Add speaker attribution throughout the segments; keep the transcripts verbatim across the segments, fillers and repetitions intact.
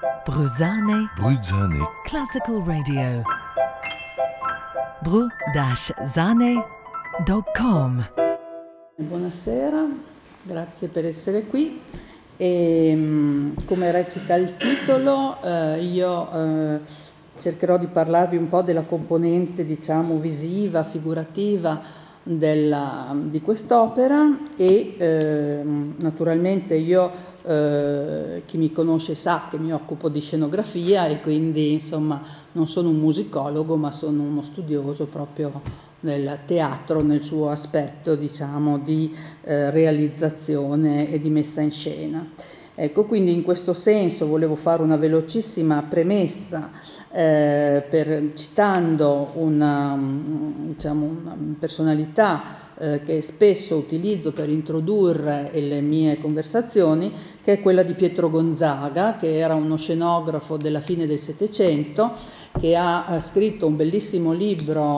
Speaker 1: Bruzane
Speaker 2: Bruzane
Speaker 1: Classical Radio bru zane punto com.
Speaker 3: Buonasera, grazie per essere qui. E, come recita il titolo, eh, io eh, cercherò di parlarvi un po' della componente, diciamo, visiva, figurativa della, di quest'opera e eh, naturalmente io, eh, chi mi conosce sa che mi occupo di scenografia e quindi insomma non sono un musicologo ma sono uno studioso proprio nel teatro, nel suo aspetto, diciamo, di eh, realizzazione e di messa in scena. Ecco, quindi in questo senso volevo fare una velocissima premessa eh, per, citando una, diciamo, una personalità eh, che spesso utilizzo per introdurre le mie conversazioni, che è quella di Pietro Gonzaga, che era uno scenografo della fine del Settecento, che ha scritto un bellissimo libro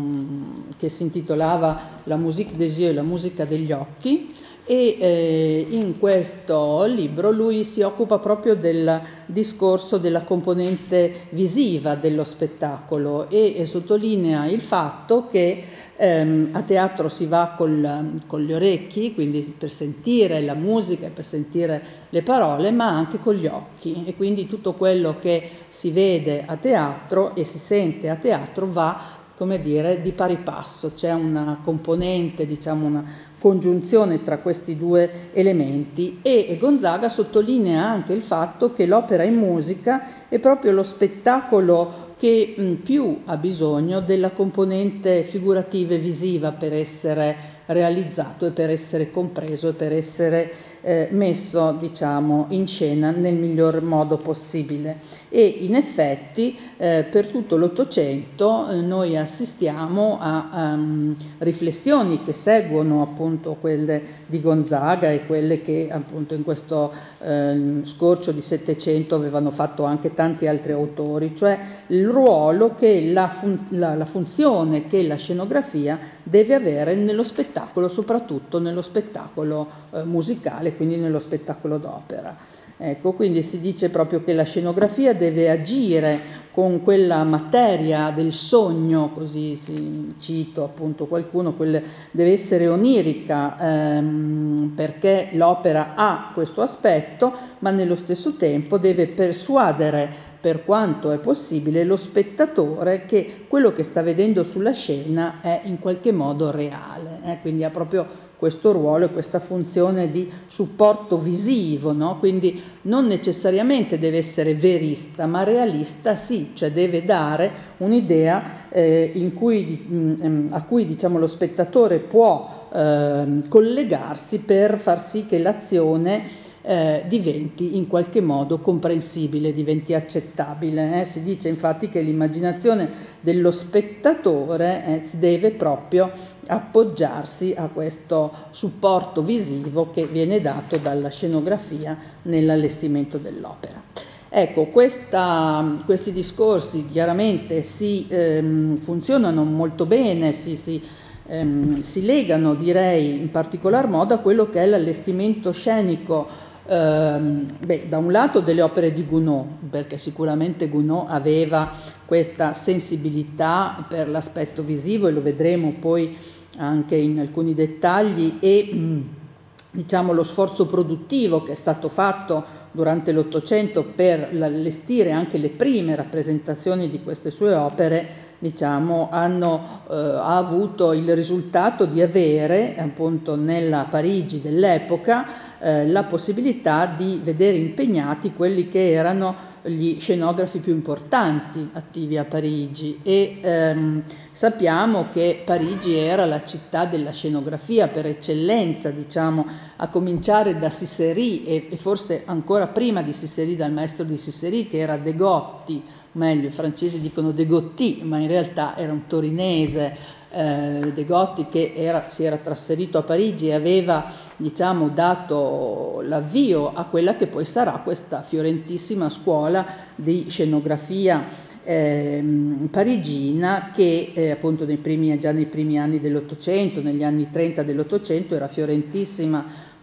Speaker 3: um, che si intitolava La musique des yeux, la musica degli occhi, e eh, in questo libro lui si occupa proprio del discorso della componente visiva dello spettacolo e, e sottolinea il fatto che ehm, a teatro si va col, con gli orecchi, quindi per sentire la musica e per sentire le parole, ma anche con gli occhi, e quindi tutto quello che si vede a teatro e si sente a teatro va, come dire, di pari passo. C'è una componente, diciamo una congiunzione tra questi due elementi, e Gonzaga sottolinea anche il fatto che l'opera in musica è proprio lo spettacolo che mh, più ha bisogno della componente figurativa e visiva per essere realizzato e per essere compreso e per essere eh, messo, diciamo, in scena nel miglior modo possibile. E in effetti eh, per tutto l'Ottocento eh, noi assistiamo a um, riflessioni che seguono appunto quelle di Gonzaga e quelle che appunto in questo eh, scorcio di Settecento avevano fatto anche tanti altri autori, cioè il ruolo che la, fun- la, la funzione che la scenografia deve avere nello spettacolo, soprattutto nello spettacolo eh, musicale, quindi nello spettacolo d'opera. Ecco, quindi si dice proprio che la scenografia deve agire con quella materia del sogno, così si, cito appunto qualcuno, quelle, deve essere onirica ehm, perché l'opera ha questo aspetto, ma nello stesso tempo deve persuadere per quanto è possibile lo spettatore che quello che sta vedendo sulla scena è in qualche modo reale, eh? Quindi ha proprio questo ruolo e questa funzione di supporto visivo, no? Quindi non necessariamente deve essere verista, ma realista sì, cioè deve dare un'idea eh, in cui, mh, a cui diciamo, lo spettatore può eh, collegarsi per far sì che l'azione Eh, diventi in qualche modo comprensibile, diventi accettabile. Eh? Si dice infatti che l'immaginazione dello spettatore eh, deve proprio appoggiarsi a questo supporto visivo che viene dato dalla scenografia nell'allestimento dell'opera. Ecco, questa, questi discorsi chiaramente si ehm, funzionano molto bene, si, si ehm, si legano, direi, in particolar modo a quello che è l'allestimento scenico. Ehm, beh, da un lato delle opere di Gounod, perché sicuramente Gounod aveva questa sensibilità per l'aspetto visivo e lo vedremo poi anche in alcuni dettagli, e mh, diciamo lo sforzo produttivo che è stato fatto durante l'Ottocento per allestire anche le prime rappresentazioni di queste sue opere, diciamo, hanno eh, ha avuto il risultato di avere appunto nella Parigi dell'epoca eh, la possibilità di vedere impegnati quelli che erano gli scenografi più importanti attivi a Parigi, e ehm, sappiamo che Parigi era la città della scenografia per eccellenza, diciamo, a cominciare da Sissery e, e forse ancora prima di Sissery dal maestro di Sissery, che era Degotti, meglio i francesi dicono Degotti, ma in realtà era un torinese. Eh, Degotti che era, si era trasferito a Parigi e aveva, diciamo, dato l'avvio a quella che poi sarà questa fiorentissima scuola di scenografia eh, parigina, che eh, appunto nei primi, già nei primi anni dell'Ottocento, negli anni trenta dell'Ottocento, era fiorentissima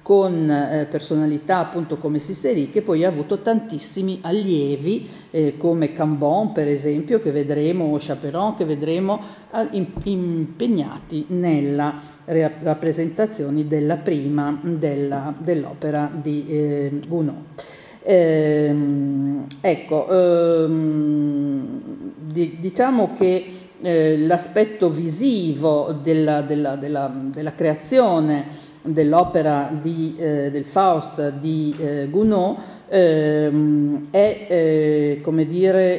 Speaker 3: con eh, personalità appunto come Sissery, che poi ha avuto tantissimi allievi eh, come Cambon per esempio, che vedremo, o Chaperon, che vedremo eh, in, impegnati nella re- rappresentazione della prima della, dell'opera di eh, Gounod. Ehm, ecco, ehm, di, diciamo che eh, l'aspetto visivo della, della, della, della creazione dell'opera di, eh, del Faust di eh, Gounod ehm, è, eh, come dire,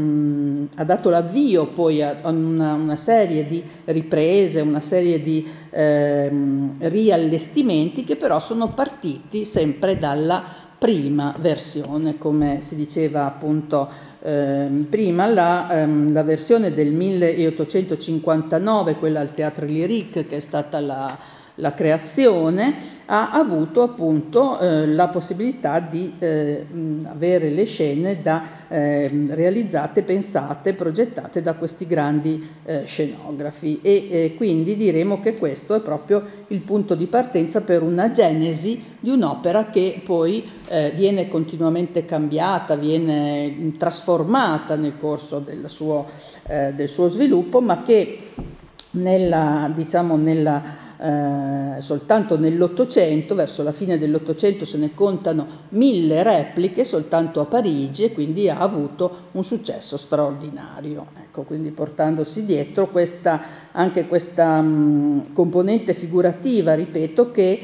Speaker 3: mh, ha dato l'avvio poi a, a una, una serie di riprese, una serie di ehm, riallestimenti che però sono partiti sempre dalla prima versione, come si diceva appunto eh, prima, la, ehm, la versione del milleottocentocinquantanove, quella al Théâtre Lyrique, che è stata la, la creazione, ha avuto appunto eh, la possibilità di eh, avere le scene da, eh, realizzate, pensate, progettate da questi grandi eh, scenografi e eh, quindi diremo che questo è proprio il punto di partenza per una genesi di un'opera che poi eh, viene continuamente cambiata, viene trasformata nel corso del suo, eh, del suo sviluppo, ma che nella, diciamo, nella Eh, soltanto nell'Ottocento, verso la fine dell'Ottocento se ne contano mille repliche soltanto a Parigi, e quindi ha avuto un successo straordinario, ecco, quindi portandosi dietro questa, anche questa mh, componente figurativa, ripeto, che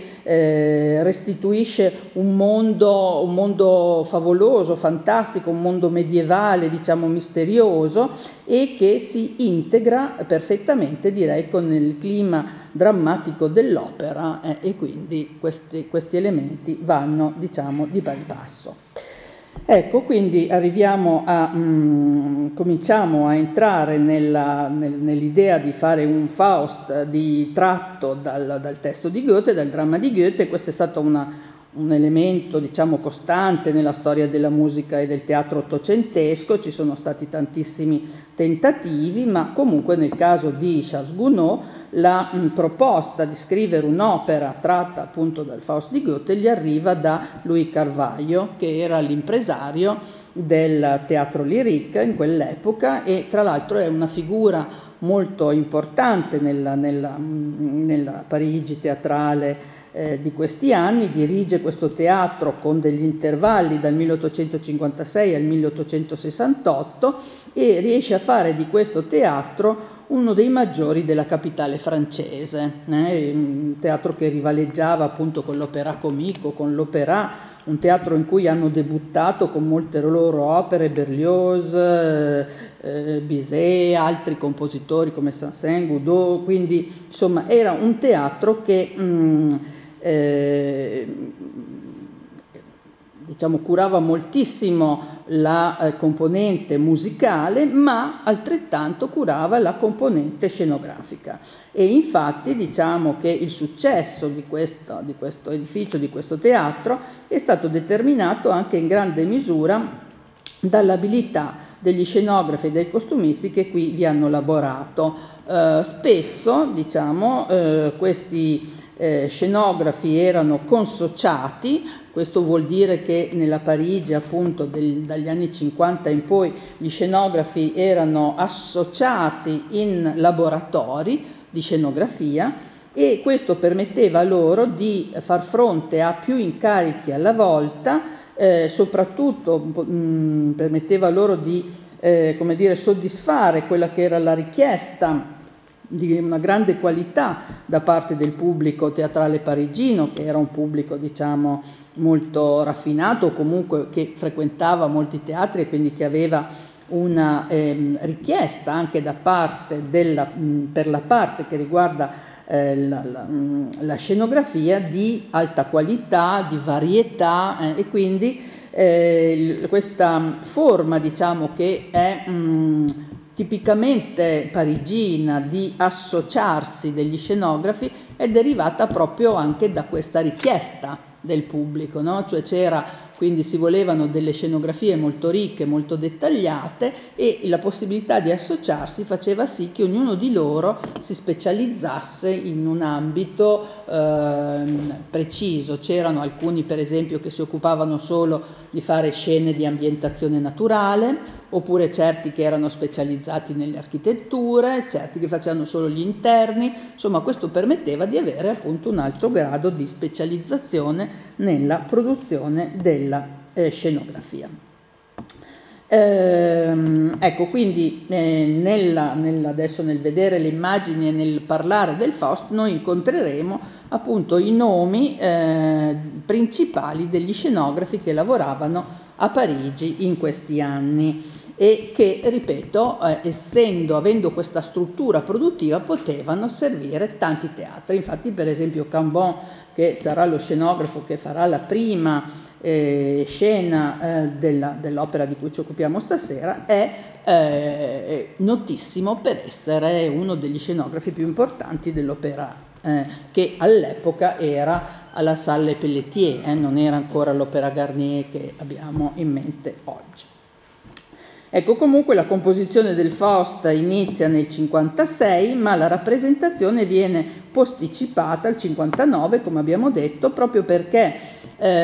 Speaker 3: eh, restituisce un mondo, un mondo favoloso, fantastico, un mondo medievale, diciamo misterioso, e che si integra perfettamente, direi, con il clima drammatico dell'opera eh, e quindi questi, questi elementi vanno, diciamo, di pari passo. Ecco, quindi arriviamo a, mh, cominciamo a entrare nella, nel, nell'idea di fare un Faust di tratto dal, dal testo di Goethe, dal dramma di Goethe. Questo è stato una un elemento, diciamo, costante nella storia della musica e del teatro ottocentesco. Ci sono stati tantissimi tentativi, ma comunque nel caso di Charles Gounod la mh, proposta di scrivere un'opera tratta appunto dal Faust di Goethe gli arriva da Louis Carvalho, che era l'impresario del Teatro Lyrique in quell'epoca e tra l'altro è una figura molto importante nella, nella, nella Parigi teatrale Eh, di questi anni. Dirige questo teatro con degli intervalli dal milleottocentocinquantasei al milleottocentosessantotto e riesce a fare di questo teatro uno dei maggiori della capitale francese, eh, un teatro che rivaleggiava appunto con l'Opéra Comique, con l'Opéra, un teatro in cui hanno debuttato con molte loro opere Berlioz, eh, eh, Bizet, altri compositori come Saint-Saëns, Gounod, quindi insomma era un teatro che mh, Eh, diciamo curava moltissimo la eh, componente musicale, ma altrettanto curava la componente scenografica e infatti diciamo che il successo di questo, di questo edificio, di questo teatro è stato determinato anche in grande misura dall'abilità degli scenografi e dei costumisti che qui vi hanno lavorato. Eh, spesso diciamo eh, questi Eh, scenografi erano consociati, questo vuol dire che nella Parigi appunto del, dagli anni cinquanta in poi gli scenografi erano associati in laboratori di scenografia e questo permetteva loro di far fronte a più incarichi alla volta, eh, soprattutto mh, permetteva loro di eh, come dire, soddisfare quella che era la richiesta di una grande qualità da parte del pubblico teatrale parigino, che era un pubblico diciamo molto raffinato, comunque che frequentava molti teatri e quindi che aveva una eh, richiesta anche da parte della, mh, per la parte che riguarda eh, la, la, mh, la scenografia di alta qualità, di varietà eh, e quindi eh, questa forma diciamo che è mh, tipicamente parigina di associarsi degli scenografi è derivata proprio anche da questa richiesta del pubblico, no? Cioè c'era, quindi si volevano delle scenografie molto ricche, molto dettagliate e la possibilità di associarsi faceva sì che ognuno di loro si specializzasse in un ambito ehm, preciso. C'erano alcuni per esempio che si occupavano solo di fare scene di ambientazione naturale, oppure certi che erano specializzati nelle architetture, certi che facevano solo gli interni. Insomma, questo permetteva di avere appunto un alto grado di specializzazione nella produzione della eh, scenografia. Eh, ecco, quindi eh, nella, nella, adesso nel vedere le immagini e nel parlare del Faust noi incontreremo appunto i nomi eh, principali degli scenografi che lavoravano a Parigi in questi anni e che, ripeto, eh, essendo, avendo questa struttura produttiva, potevano servire tanti teatri. Infatti, per esempio, Cambon, che sarà lo scenografo che farà la prima Eh, scena eh, della, dell'opera di cui ci occupiamo stasera, è eh, notissimo per essere uno degli scenografi più importanti dell'opera, eh, che all'epoca era alla Salle Pelletier, eh, non era ancora l'Opera Garnier che abbiamo in mente oggi. Ecco, comunque la composizione del Faust inizia nel cinquantasei, ma la rappresentazione viene posticipata al cinquantanove, come abbiamo detto, proprio perché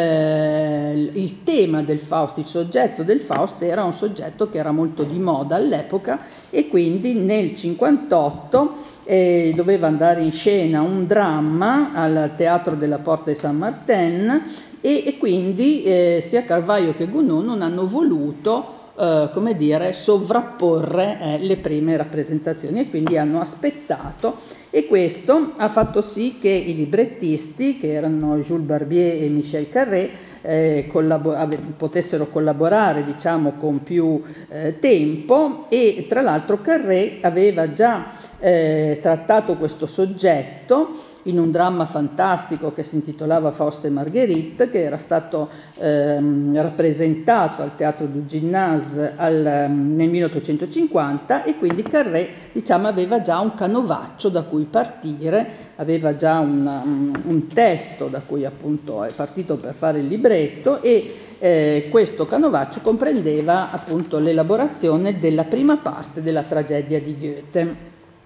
Speaker 3: eh, il tema del Faust, il soggetto del Faust era un soggetto che era molto di moda all'epoca, e quindi nel cinquantotto eh, doveva andare in scena un dramma al Teatro della Porte de Saint-Martin, e, e quindi eh, sia Carvalho che Gounod non hanno voluto Uh, come dire, sovrapporre eh, le prime rappresentazioni, e quindi hanno aspettato, e questo ha fatto sì che i librettisti, che erano Jules Barbier e Michel Carré, eh, collabor- potessero collaborare, diciamo, con più eh, tempo, e tra l'altro Carré aveva già eh, trattato questo soggetto in un dramma fantastico che si intitolava Faust et Marguerite, che era stato ehm, rappresentato al Teatro du Gymnase al, nel milleottocentocinquanta, e quindi Carré, diciamo, aveva già un canovaccio da cui partire, aveva già un, un, un testo da cui appunto è partito per fare il libretto, e eh, questo canovaccio comprendeva appunto l'elaborazione della prima parte della tragedia di Goethe.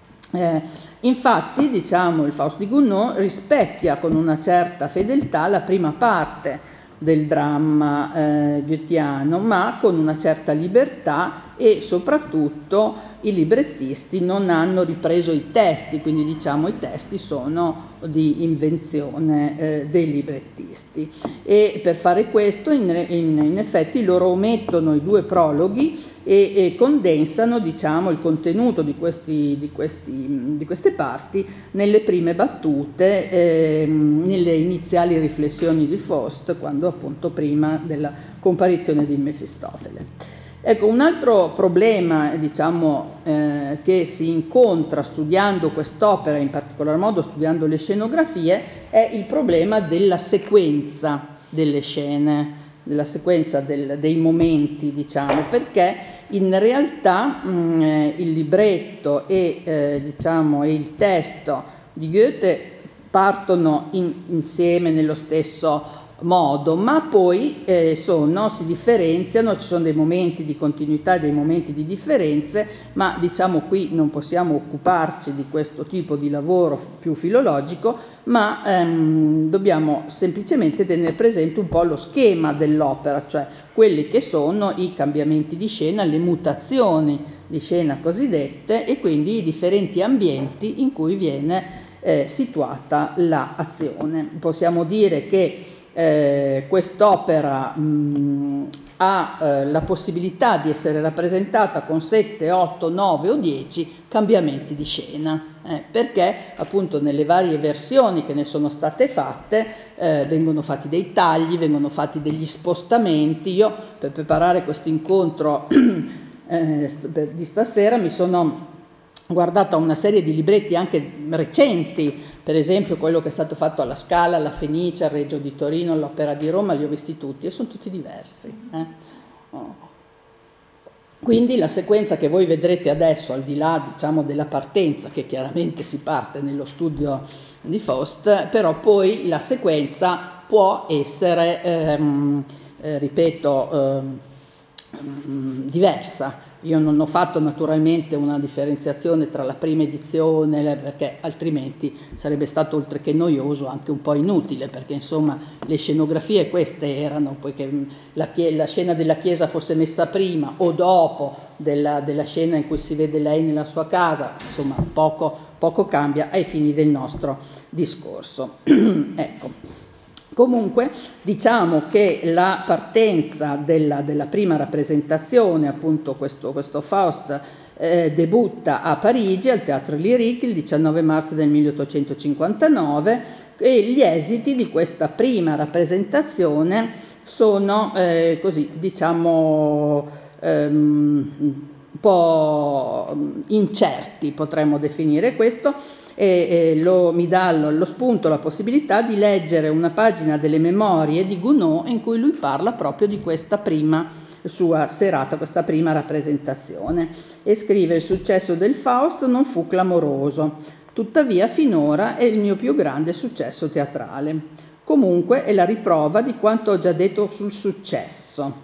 Speaker 3: Eh, infatti, diciamo, il Faust di Gounod rispecchia con una certa fedeltà la prima parte del dramma eh, goetheano, ma con una certa libertà, e soprattutto i librettisti non hanno ripreso i testi, quindi diciamo i testi sono di invenzione eh, dei librettisti, e per fare questo in, in, in effetti loro omettono i due prologhi e, e condensano, diciamo, il contenuto di, questi, di, questi, di queste parti nelle prime battute, eh, nelle iniziali riflessioni di Faust, quando appunto prima della comparizione di Mefistofele. Ecco, un altro problema, diciamo, eh, che si incontra studiando quest'opera, in particolar modo studiando le scenografie, è il problema della sequenza delle scene, della sequenza del, dei momenti, diciamo, perché in realtà mh, il libretto e, eh, diciamo, e il testo di Goethe partono in, insieme nello stesso modo, ma poi eh, sono, si differenziano, ci sono dei momenti di continuità e dei momenti di differenze, ma diciamo qui non possiamo occuparci di questo tipo di lavoro più filologico, ma ehm, dobbiamo semplicemente tenere presente un po' lo schema dell'opera, cioè quelli che sono i cambiamenti di scena, le mutazioni di scena cosiddette, e quindi i differenti ambienti in cui viene eh, situata l'azione. Possiamo dire che Eh, quest'opera mh, ha eh, la possibilità di essere rappresentata con sette, otto, nove o dieci cambiamenti di scena, eh, perché appunto nelle varie versioni che ne sono state fatte eh, vengono fatti dei tagli, vengono fatti degli spostamenti. Io per preparare questo incontro eh, di stasera mi sono guardata una serie di libretti anche recenti, per esempio quello che è stato fatto alla Scala, alla Fenice, al Regio di Torino, all'Opera di Roma, li ho visti tutti e sono tutti diversi. Eh? Oh. Quindi la sequenza che voi vedrete adesso, al di là, diciamo, della partenza, che chiaramente si parte nello studio di Faust, però poi la sequenza può essere, ehm, eh, ripeto, ehm, mh, diversa. Io non ho fatto naturalmente una differenziazione tra la prima edizione, perché altrimenti sarebbe stato, oltre che noioso, anche un po' inutile, perché insomma le scenografie queste erano, poiché la, la scena della chiesa fosse messa prima o dopo della, della scena in cui si vede lei nella sua casa, insomma poco, poco cambia ai fini del nostro discorso. Ecco. Comunque diciamo che la partenza della, della prima rappresentazione, appunto questo, questo Faust, eh, debutta a Parigi al Théâtre Lyrique il diciannove marzo del milleottocentocinquantanove, e gli esiti di questa prima rappresentazione sono eh, così, diciamo, ehm, un po' incerti, potremmo definire questo. E, e lo, mi dà lo, lo spunto, la possibilità di leggere una pagina delle memorie di Gounod in cui lui parla proprio di questa prima sua serata, questa prima rappresentazione, e scrive: il successo del Faust non fu clamoroso, tuttavia finora è il mio più grande successo teatrale. Comunque è la riprova di quanto ho già detto sul successo,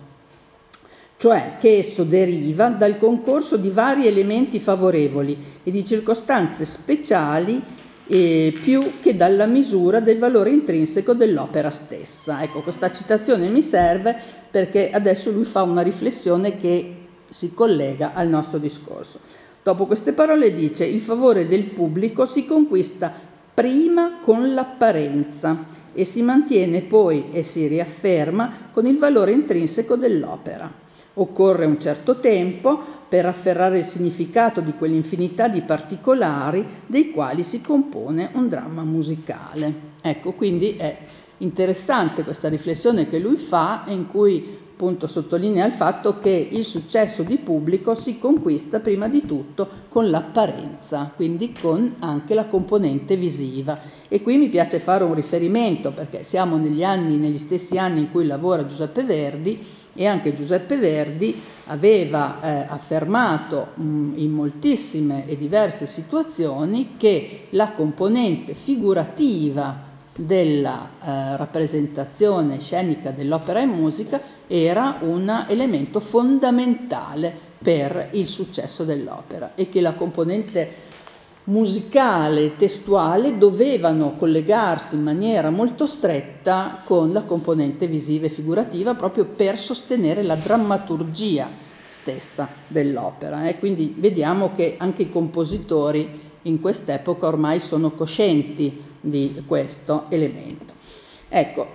Speaker 3: cioè che esso deriva dal concorso di vari elementi favorevoli e di circostanze speciali eh, più che dalla misura del valore intrinseco dell'opera stessa. Ecco, questa citazione mi serve perché adesso lui fa una riflessione che si collega al nostro discorso. Dopo queste parole dice: il favore del pubblico si conquista prima con l'apparenza e si mantiene poi e si riafferma con il valore intrinseco dell'opera. Occorre un certo tempo per afferrare il significato di quell'infinità di particolari dei quali si compone un dramma musicale. Ecco, quindi è interessante questa riflessione che lui fa, in cui appunto sottolinea il fatto che il successo di pubblico si conquista prima di tutto con l'apparenza, quindi con anche la componente visiva. E qui mi piace fare un riferimento, perché siamo negli anni, negli stessi anni in cui lavora Giuseppe Verdi, e anche Giuseppe Verdi aveva eh, affermato mh, in moltissime e diverse situazioni che la componente figurativa della eh, rappresentazione scenica dell'opera e musica era un elemento fondamentale per il successo dell'opera, e che la componente musicale e testuale dovevano collegarsi in maniera molto stretta con la componente visiva e figurativa, proprio per sostenere la drammaturgia stessa dell'opera. E quindi vediamo che anche i compositori in quest'epoca ormai sono coscienti di questo elemento. Ecco,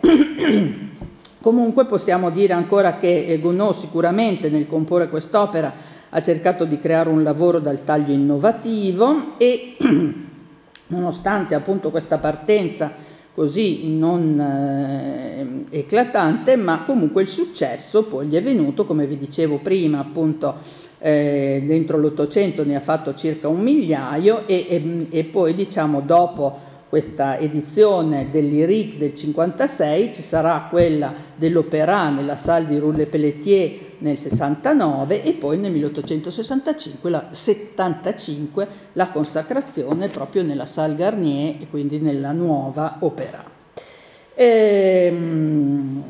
Speaker 3: comunque possiamo dire ancora che Gounod sicuramente nel comporre quest'opera ha cercato di creare un lavoro dal taglio innovativo, e nonostante appunto questa partenza così non eh, eclatante, ma comunque il successo poi gli è venuto, come vi dicevo prima, appunto eh, dentro l'Ottocento ne ha fatto circa un migliaio, e, e, e poi diciamo dopo questa edizione del Lyrique del cinquantasei ci sarà quella dell'Opéra nella Salle di Roulet-Pelletier nel sessantanove, e poi nel milleottocentosessantacinque la, settantacinque, la consacrazione proprio nella Salle Garnier, e quindi nella nuova Opéra. Ehm...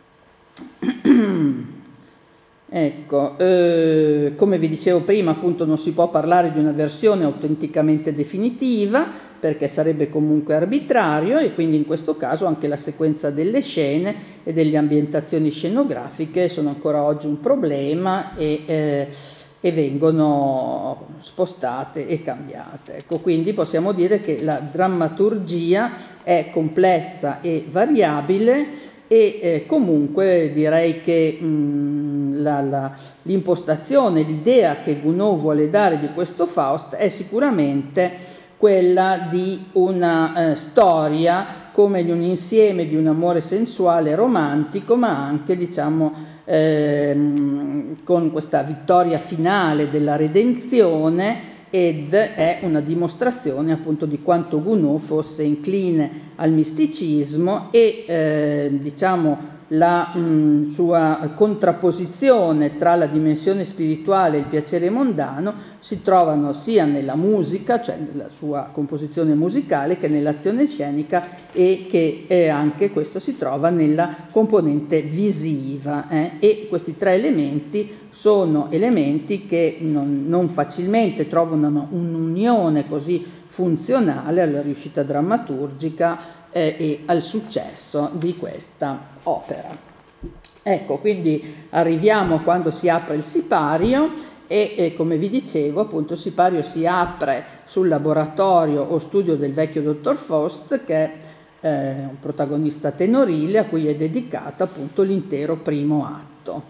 Speaker 3: Ecco, eh, come vi dicevo prima, appunto non si può parlare di una versione autenticamente definitiva, perché sarebbe comunque arbitrario, e quindi in questo caso anche la sequenza delle scene e delle ambientazioni scenografiche sono ancora oggi un problema, e, eh, e vengono spostate e cambiate. Ecco, quindi possiamo dire che la drammaturgia è complessa e variabile, e eh, comunque direi che mh, la, la, l'impostazione, l'idea che Gounod vuole dare di questo Faust è sicuramente quella di una eh, storia come di un insieme di un amore sensuale e romantico, ma anche diciamo ehm, con questa vittoria finale della redenzione, ed è una dimostrazione appunto di quanto Gounod fosse incline al misticismo, e eh, diciamo la mh, sua contrapposizione tra la dimensione spirituale e il piacere mondano si trovano sia nella musica, cioè nella sua composizione musicale, che nell'azione scenica, e che eh, anche questo si trova nella componente visiva. Eh? E questi tre elementi sono elementi che non, non facilmente trovano un'unione così funzionale alla riuscita drammaturgica eh, e al successo di questa opera. Ecco, quindi arriviamo quando si apre il sipario e, e come vi dicevo, appunto, il sipario si apre sul laboratorio o studio del vecchio dottor Faust, che è eh, un protagonista tenorile a cui è dedicato appunto l'intero primo atto.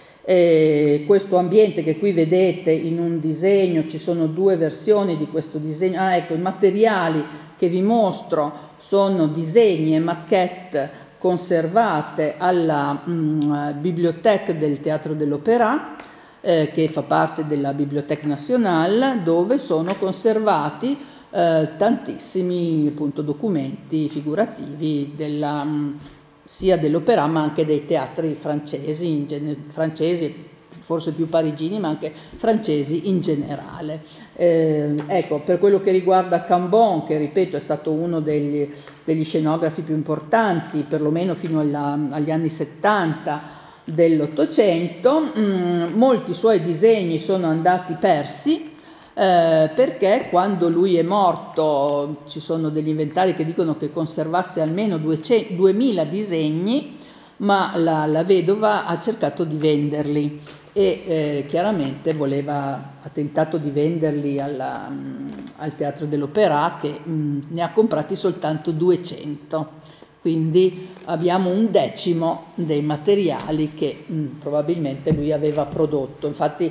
Speaker 3: Eh, questo ambiente che qui vedete in un disegno, ci sono due versioni di questo disegno. Ah, ecco, i materiali che vi mostro sono disegni e maquette conservate alla mh, Bibliothèque del Teatro de l'Opéra, eh, che fa parte della Bibliothèque Nationale, dove sono conservati eh, tantissimi appunto, documenti figurativi della, mh, sia dell'opera ma anche dei teatri francesi, in gene- francesi forse più parigini, ma anche francesi in generale. Eh, ecco, per quello che riguarda Cambon, che ripeto è stato uno degli, degli scenografi più importanti, perlomeno fino alla, agli anni settanta dell'Ottocento, mh, molti suoi disegni sono andati persi, eh, perché quando lui è morto ci sono degli inventari che dicono che conservasse almeno duecento, duemila disegni, ma la, la vedova ha cercato di venderli e eh, chiaramente voleva, ha tentato di venderli alla, mh, al Teatro dell'Opéra, che mh, ne ha comprati soltanto duecento, quindi abbiamo un decimo dei materiali che mh, probabilmente lui aveva prodotto. Infatti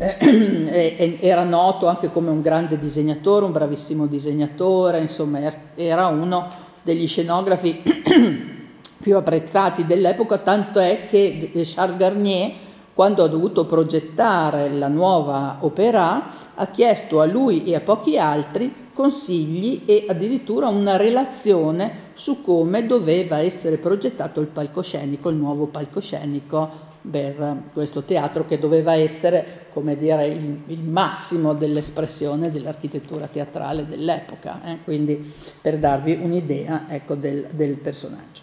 Speaker 3: eh, era noto anche come un grande disegnatore, un bravissimo disegnatore, insomma era uno degli scenografi più apprezzati dell'epoca, tanto è che Charles Garnier, quando ha dovuto progettare la nuova opera, ha chiesto a lui e a pochi altri consigli e addirittura una relazione su come doveva essere progettato il palcoscenico, il nuovo palcoscenico per questo teatro, che doveva essere, come dire, il, il massimo dell'espressione dell'architettura teatrale dell'epoca, eh? Quindi per darvi un'idea, ecco, del, del personaggio.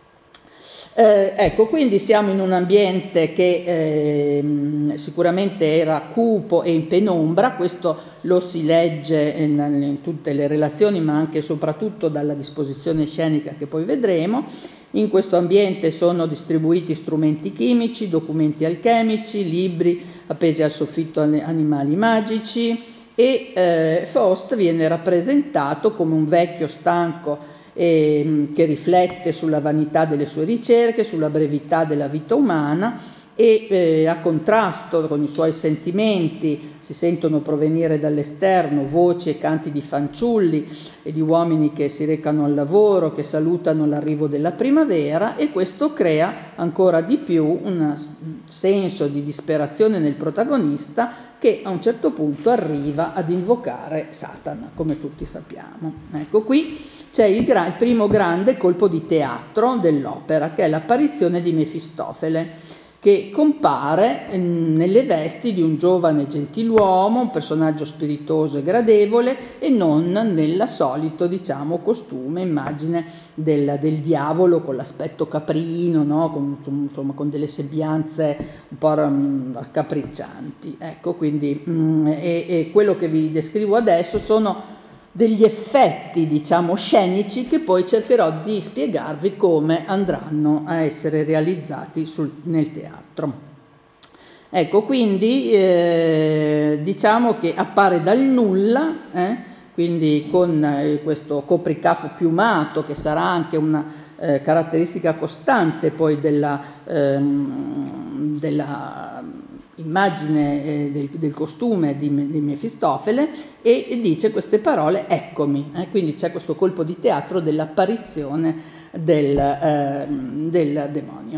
Speaker 3: Eh, ecco, quindi siamo in un ambiente che eh, sicuramente era cupo e in penombra, questo lo si legge in, in tutte le relazioni, ma anche e soprattutto dalla disposizione scenica che poi vedremo. In questo ambiente sono distribuiti strumenti chimici, documenti alchemici, libri appesi al soffitto, animali magici, e eh, Faust viene rappresentato come un vecchio stanco Eh, che riflette sulla vanità delle sue ricerche, sulla brevità della vita umana, e eh, a contrasto con i suoi sentimenti si sentono provenire dall'esterno voci e canti di fanciulli e di uomini che si recano al lavoro, che salutano l'arrivo della primavera, e questo crea ancora di più un senso di disperazione nel protagonista, che a un certo punto arriva ad invocare Satana, come tutti sappiamo. Ecco, qui c'è il, gra- il primo grande colpo di teatro dell'opera, che è l'apparizione di Mefistofele, che compare mh, nelle vesti di un giovane gentiluomo, un personaggio spiritoso e gradevole, e non nella solito, diciamo, costume, immagine del, del diavolo con l'aspetto caprino, no? con, insomma, con delle sembianze un po' raccapriccianti. Ecco, quindi mh, e, e quello che vi descrivo adesso sono degli effetti, diciamo, scenici, che poi cercherò di spiegarvi come andranno a essere realizzati sul, nel teatro. Ecco, quindi eh, diciamo che appare dal nulla, eh, quindi con eh, questo copricapo piumato, che sarà anche una eh, caratteristica costante poi della, ehm, della immagine eh, del, del costume di, di Mefistofele, e, e dice queste parole: eccomi. Eh, quindi c'è questo colpo di teatro dell'apparizione del, eh, del demonio.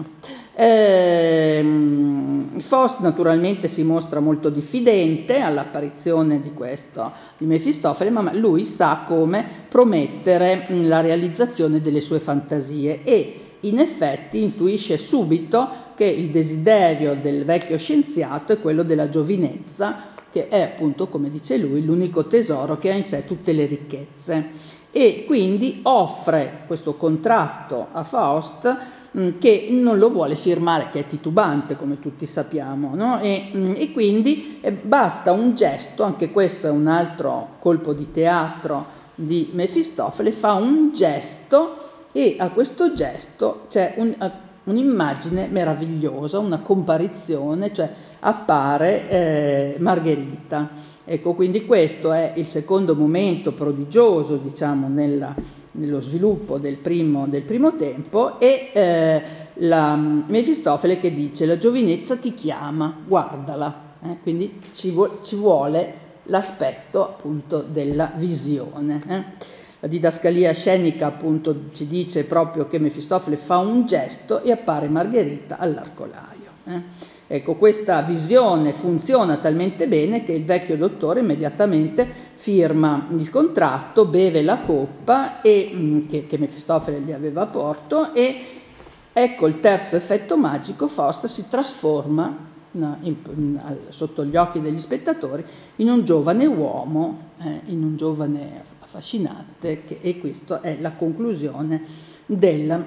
Speaker 3: Eh, Faust naturalmente si mostra molto diffidente all'apparizione di questo di Mefistofele, ma lui sa come promettere la realizzazione delle sue fantasie, e in effetti intuisce subito che il desiderio del vecchio scienziato è quello della giovinezza, che è appunto, come dice lui, l'unico tesoro che ha in sé tutte le ricchezze, e quindi offre questo contratto a Faust mh, che non lo vuole firmare, che è titubante, come tutti sappiamo, no? e, mh, e quindi eh, basta un gesto, anche questo è un altro colpo di teatro di Mefistofele, fa un gesto e a questo gesto c'è un, un'immagine meravigliosa, una comparizione, cioè appare eh, Margherita. Ecco, quindi questo è il secondo momento prodigioso, diciamo, nella, nello sviluppo del primo, del primo tempo, e eh, la Mefistofele che dice: la giovinezza ti chiama, guardala. Eh? Quindi ci, vo- ci vuole l'aspetto appunto della visione. Eh? La didascalia scenica appunto ci dice proprio che Mefistofele fa un gesto e appare Margherita all'arcolaio. Eh? Ecco, questa visione funziona talmente bene che il vecchio dottore immediatamente firma il contratto, beve la coppa e, mh, che, che Mefistofele gli aveva porto, e ecco il terzo effetto magico: Faust si trasforma no, in, in, sotto gli occhi degli spettatori in un giovane uomo, eh, in un giovane affascinante, che, e questa è la conclusione del,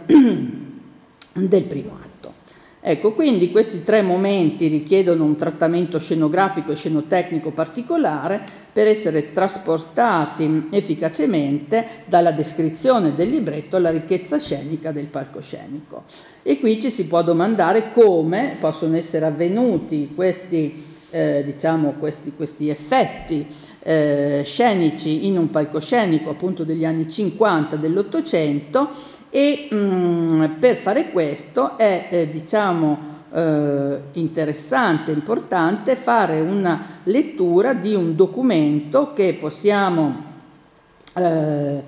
Speaker 3: del primo atto. Ecco, quindi questi tre momenti richiedono un trattamento scenografico e scenotecnico particolare per essere trasportati efficacemente dalla descrizione del libretto alla ricchezza scenica del palcoscenico. E qui ci si può domandare come possono essere avvenuti questi, eh, diciamo, questi, questi effetti eh, scenici in un palcoscenico appunto degli anni cinquanta dell'Ottocento. E mh, per fare questo è eh, diciamo eh, interessante, importante fare una lettura di un documento che possiamo eh, eh,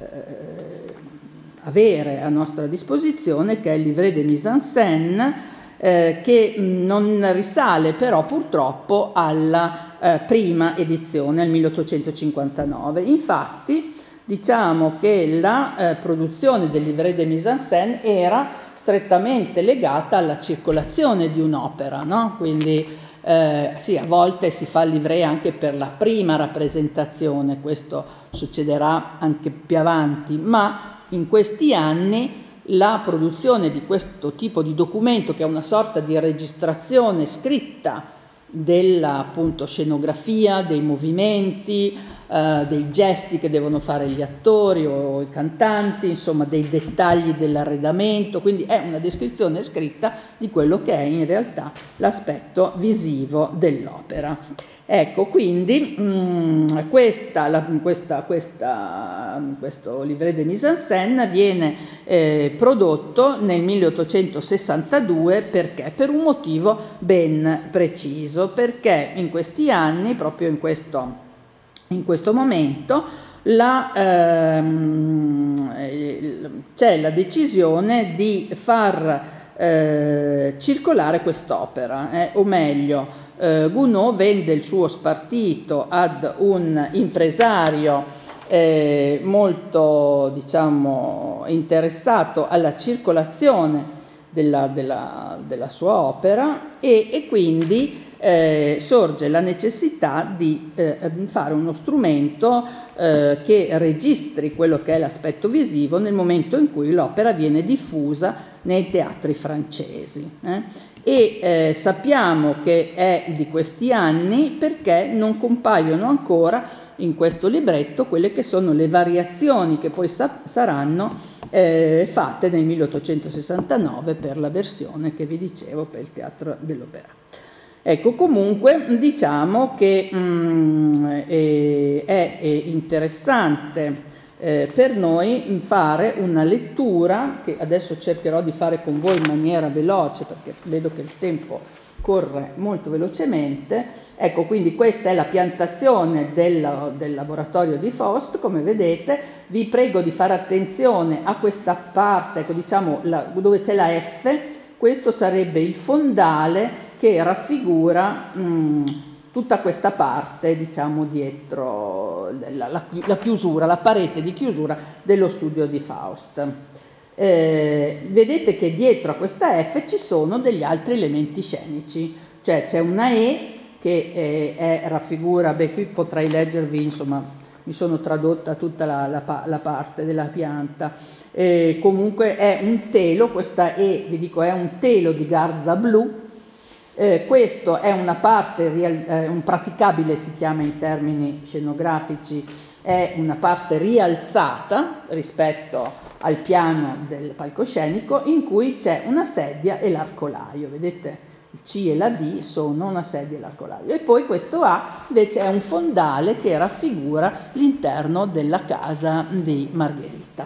Speaker 3: avere a nostra disposizione, che è il Livret de mise en scène, eh, che non risale però purtroppo alla eh, prima edizione, al milleottocentocinquantanove. Infatti diciamo che la eh, produzione del Livret de mise en scène era strettamente legata alla circolazione di un'opera, no? Quindi eh, sì, a volte si fa il livret anche per la prima rappresentazione, questo succederà anche più avanti, ma in questi anni la produzione di questo tipo di documento, che è una sorta di registrazione scritta della appunto scenografia, dei movimenti, eh, dei gesti che devono fare gli attori o i cantanti, insomma dei dettagli dell'arredamento, quindi è una descrizione scritta di quello che è in realtà l'aspetto visivo dell'opera. Ecco, quindi mh, questa, la, questa, questa, questo Livret de mise en scène viene eh, prodotto nel milleottocentosessantadue perché? Per un motivo ben preciso, perché in questi anni, proprio in questo, in questo momento, la, ehm, c'è la decisione di far eh, circolare quest'opera, eh, o meglio, Uh, Gounod vende il suo spartito ad un impresario eh, molto, diciamo, interessato alla circolazione della, della, della sua opera, e, e quindi eh, sorge la necessità di eh, fare uno strumento eh, che registri quello che è l'aspetto visivo nel momento in cui l'opera viene diffusa nei teatri francesi. Eh? E eh, sappiamo che è di questi anni perché non compaiono ancora in questo libretto quelle che sono le variazioni che poi sa- saranno eh, fatte nel milleottocentosessantanove per la versione che vi dicevo per il Teatro dell'Opéra. Ecco, comunque diciamo che mh, è, è interessante Eh, per noi fare una lettura, che adesso cercherò di fare con voi in maniera veloce perché vedo che il tempo corre molto velocemente. Ecco, quindi questa è la piantazione del, del laboratorio di Faust, come vedete. Vi prego di fare attenzione a questa parte, ecco, diciamo la, dove c'è la F. Questo sarebbe il fondale che raffigura mh, tutta questa parte, diciamo, dietro la, la, la chiusura, la parete di chiusura dello studio di Faust. Eh, vedete che dietro a questa F ci sono degli altri elementi scenici, cioè c'è una E che eh, è, raffigura, beh qui potrei leggervi, insomma mi sono tradotta tutta la, la, la parte della pianta, eh, comunque è un telo, questa E vi dico è un telo di garza blu, eh, questo è una parte, real, eh, un praticabile si chiama in termini scenografici, è una parte rialzata rispetto al piano del palcoscenico in cui c'è una sedia e l'arcolaio, vedete? Il C e la D sono una sedia e l'arcolaio, e poi questo A invece è un fondale che raffigura l'interno della casa di Margherita.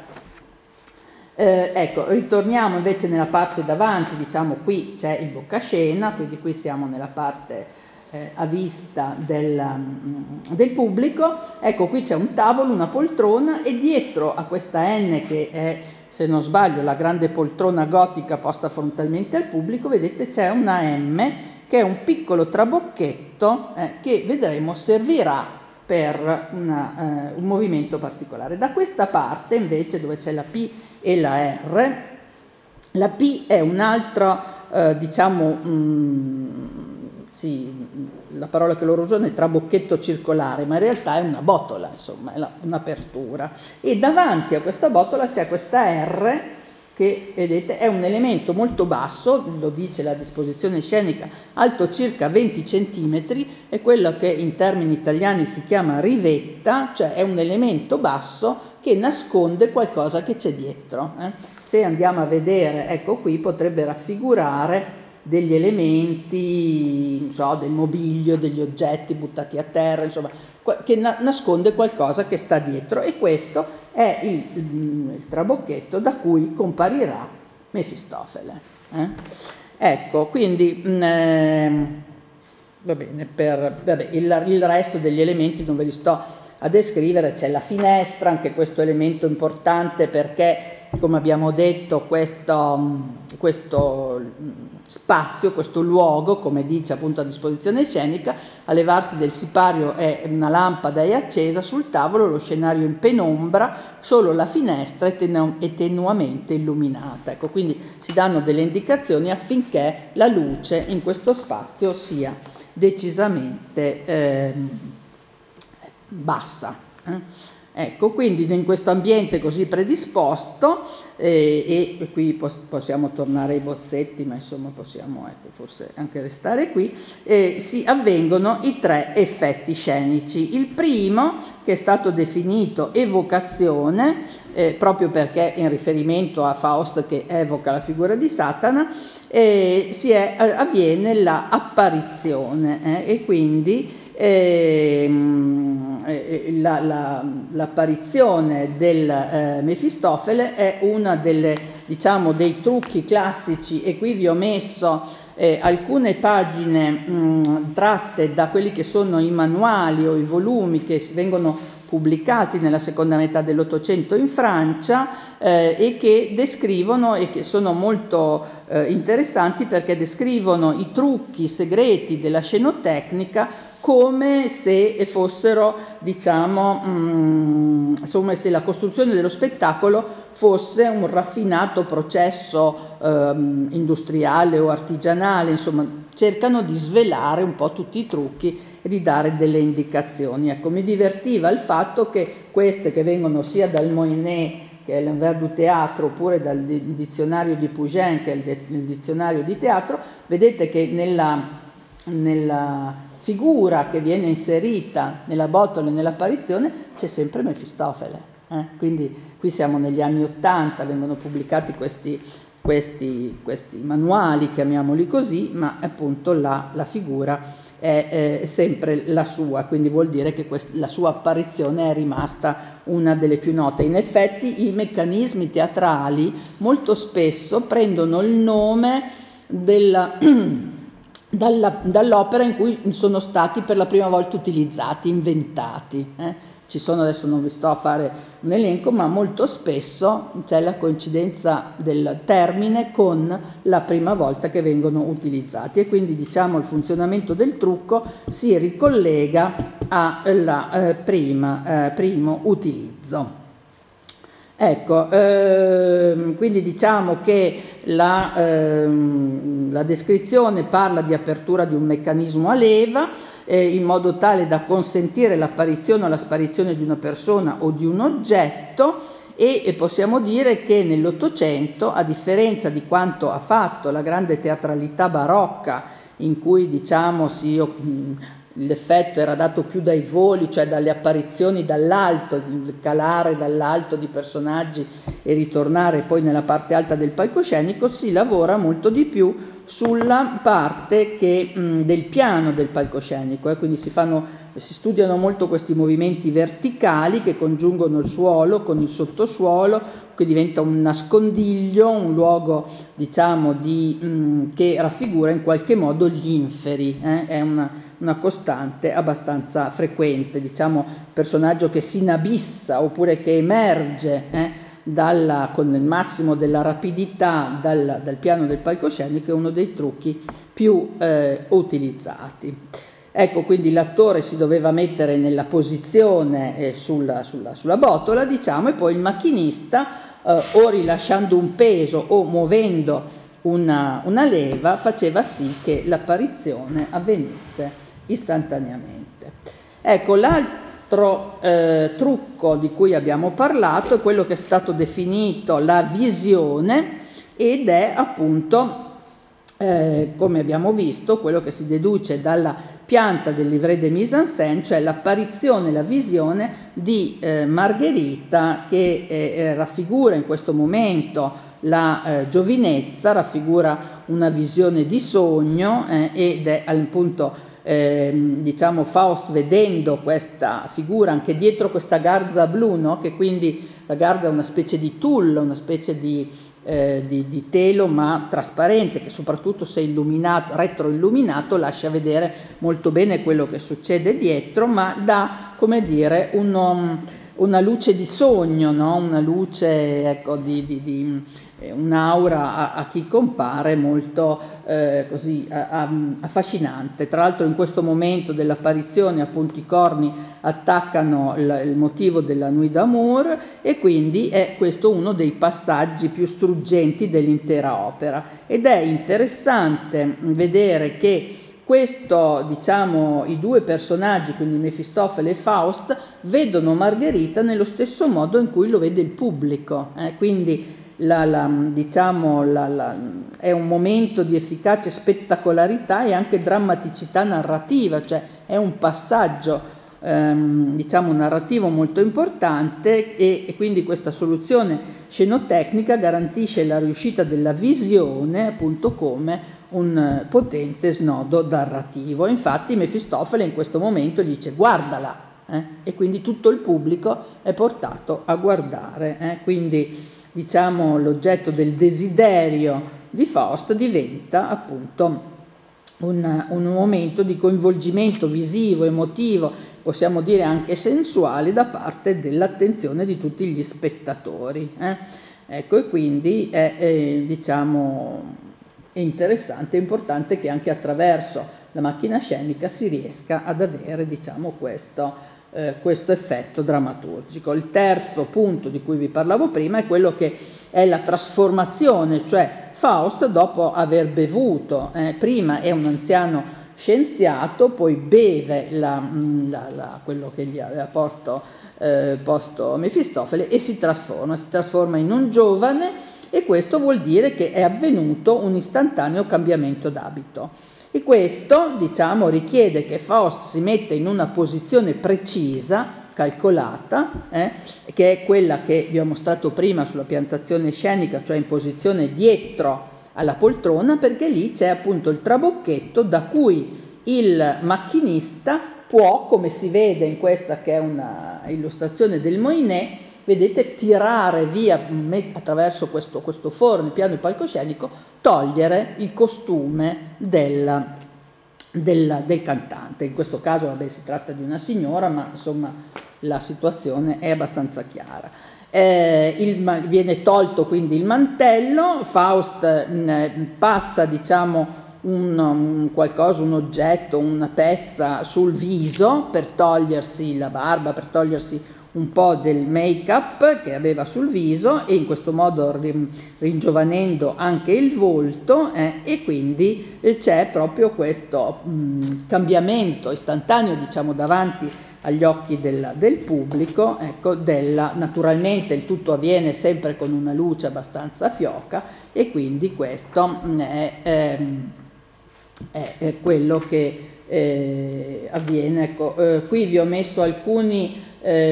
Speaker 3: Eh, ecco, ritorniamo invece nella parte davanti, diciamo qui c'è il boccascena, quindi qui siamo nella parte eh, a vista del, del pubblico. Ecco, qui c'è un tavolo, una poltrona, e dietro a questa N, che è, se non sbaglio, la grande poltrona gotica posta frontalmente al pubblico, vedete c'è una M che è un piccolo trabocchetto eh, che vedremo servirà per una, eh, un movimento particolare. Da questa parte invece, dove c'è la P e la R, la P è un altro, eh, diciamo, mh, sì, la parola che loro usano è trabocchetto circolare, ma in realtà è una botola, insomma, è la, un'apertura. E davanti a questa botola c'è questa R che, vedete, è un elemento molto basso, lo dice la disposizione scenica, alto circa venti centimetri, è quello che in termini italiani si chiama rivetta, cioè è un elemento basso che nasconde qualcosa che c'è dietro. Eh. Se andiamo a vedere, ecco qui, potrebbe raffigurare degli elementi, non so, del mobilio, degli oggetti buttati a terra, insomma, che na- nasconde qualcosa che sta dietro, e questo è il, il, il trabocchetto da cui comparirà Mefistofele. Eh? Ecco, quindi mh, eh, va bene, per vabbè, il, il resto degli elementi non ve li sto a descrivere. C'è la finestra, anche questo elemento importante perché, come abbiamo detto, questo, questo spazio, questo luogo, come dice appunto a disposizione scenica, a levarsi del sipario è una lampada è accesa, sul tavolo lo scenario in penombra, solo la finestra è, tenu- è tenuamente illuminata. Ecco, quindi si danno delle indicazioni affinché la luce in questo spazio sia decisamente eh, bassa. Eh? Ecco, quindi in questo ambiente così predisposto, eh, e qui pos- possiamo tornare ai bozzetti, ma insomma possiamo ecco, forse anche restare qui, eh, si avvengono i tre effetti scenici. Il primo, che è stato definito evocazione, eh, proprio perché in riferimento a Faust che evoca la figura di Satana, eh, si è, avviene la apparizione, eh, e quindi Eh, la, la, l'apparizione del eh, Mefistofele è una delle, diciamo, dei trucchi classici, e qui vi ho messo eh, alcune pagine mh, tratte da quelli che sono i manuali o i volumi che vengono pubblicati nella seconda metà dell'Ottocento in Francia, eh, e che descrivono, e che sono molto eh, interessanti perché descrivono i trucchi segreti della scenotecnica come se fossero, diciamo, mh, insomma, se la costruzione dello spettacolo fosse un raffinato processo ehm, industriale o artigianale, insomma, cercano di svelare un po' tutti i trucchi e di dare delle indicazioni. Ecco, mi divertiva il fatto che queste, che vengono sia dal Moinet, che è l'Envers du Théâtre, oppure dal dizionario di Pugin, che è il, de- il dizionario di teatro, vedete che nella, nella figura che viene inserita nella botola e nell'apparizione c'è sempre Mefistofele. Eh? Quindi qui siamo negli anni Ottanta, vengono pubblicati questi, questi, questi manuali, chiamiamoli così, ma appunto la, la figura è, è sempre la sua, quindi vuol dire che quest- la sua apparizione è rimasta una delle più note. In effetti i meccanismi teatrali molto spesso prendono il nome della... Dalla, dall'opera in cui sono stati per la prima volta utilizzati, inventati. Eh? Ci sono, adesso non vi sto a fare un elenco, ma molto spesso c'è la coincidenza del termine con la prima volta che vengono utilizzati, e quindi, diciamo, il funzionamento del trucco si ricollega al eh, prima, eh, primo utilizzo. Ecco, ehm, quindi diciamo che la, ehm, la descrizione parla di apertura di un meccanismo a leva eh, in modo tale da consentire l'apparizione o la sparizione di una persona o di un oggetto, e, e possiamo dire che nell'Ottocento, a differenza di quanto ha fatto la grande teatralità barocca, in cui diciamo si... Mh, l'effetto era dato più dai voli, cioè dalle apparizioni dall'alto, di calare dall'alto di personaggi e ritornare poi nella parte alta del palcoscenico, si lavora molto di più sulla parte che, mh, del piano del palcoscenico, eh, quindi si fanno, si studiano molto questi movimenti verticali che congiungono il suolo con il sottosuolo, che diventa un nascondiglio, un luogo diciamo di, mh, che raffigura in qualche modo gli inferi, eh? È una, una costante abbastanza frequente, diciamo personaggio che si inabissa oppure che emerge eh? Dalla, con il massimo della rapidità dal, dal piano del palcoscenico, è uno dei trucchi più eh, utilizzati. Ecco, quindi l'attore si doveva mettere nella posizione eh, sulla, sulla, sulla botola, diciamo, e poi il macchinista, eh, o rilasciando un peso o muovendo una, una leva, faceva sì che l'apparizione avvenisse istantaneamente. Ecco, l'altro eh, trucco di cui abbiamo parlato è quello che è stato definito la visione, ed è appunto, eh, come abbiamo visto, quello che si deduce dalla pianta del livret de mise en scène, cioè l'apparizione, la visione di eh, Margherita, che eh, raffigura in questo momento la eh, giovinezza, raffigura una visione di sogno eh, ed è appunto eh, diciamo Faust, vedendo questa figura anche dietro questa garza blu, no? Che quindi la garza è una specie di tulle, una specie di Eh, di, di telo ma trasparente, che soprattutto se illuminato, retroilluminato, lascia vedere molto bene quello che succede dietro, ma dà, come dire, uno, una luce di sogno, no? Una luce, ecco, di, di, di un'aura a, a chi compare molto eh, così a, a, affascinante. Tra l'altro in questo momento dell'apparizione appunto i corni attaccano il, il motivo della Nuit d'Amour, e quindi è questo uno dei passaggi più struggenti dell'intera opera, ed è interessante vedere che questo, diciamo, i due personaggi, quindi Mefistofele e Faust, vedono Margherita nello stesso modo in cui lo vede il pubblico, eh? Quindi la, la, diciamo, la, la, è un momento di efficace spettacolarità e anche drammaticità narrativa, cioè è un passaggio ehm, diciamo narrativo molto importante, e, e quindi questa soluzione scenotecnica garantisce la riuscita della visione appunto come un potente snodo narrativo. Infatti Mefistofele in questo momento dice guardala, eh? E quindi tutto il pubblico è portato a guardare, eh? Quindi diciamo l'oggetto del desiderio di Faust diventa appunto un, un momento di coinvolgimento visivo, emotivo, possiamo dire anche sensuale, da parte dell'attenzione di tutti gli spettatori, eh? Ecco, e quindi è, è diciamo è interessante, è importante che anche attraverso la macchina scenica si riesca ad avere, diciamo, questo, eh, questo effetto drammaturgico. Il terzo punto di cui vi parlavo prima è quello che è la trasformazione, cioè Faust, dopo aver bevuto, eh, prima è un anziano scienziato, poi beve la, la, la, quello che gli aveva porto, eh, posto Mefistofele, e si trasforma, si trasforma in un giovane, e questo vuol dire che è avvenuto un istantaneo cambiamento d'abito. E questo, diciamo, richiede che Faust si metta in una posizione precisa, calcolata, eh, che è quella che vi ho mostrato prima sulla piantazione scenica, cioè in posizione dietro alla poltrona, perché lì c'è appunto il trabocchetto da cui il macchinista può, come si vede in questa che è una illustrazione del Moinet, vedete, tirare via attraverso questo, questo forno, il piano palcoscenico, togliere il costume del, del, del cantante. In questo caso, vabbè, si tratta di una signora, ma insomma la situazione è abbastanza chiara. Eh, il, viene tolto quindi il mantello, Faust mh, passa, diciamo, un, un qualcosa, un oggetto, una pezza sul viso per togliersi la barba, per togliersi un po' del make-up che aveva sul viso e in questo modo ringiovanendo anche il volto eh, e quindi c'è proprio questo mh, cambiamento istantaneo, diciamo, davanti agli occhi del, del pubblico, ecco, della, naturalmente il tutto avviene sempre con una luce abbastanza fioca e quindi questo è, è, è, è quello che eh, avviene. Ecco, eh, qui vi ho messo alcuni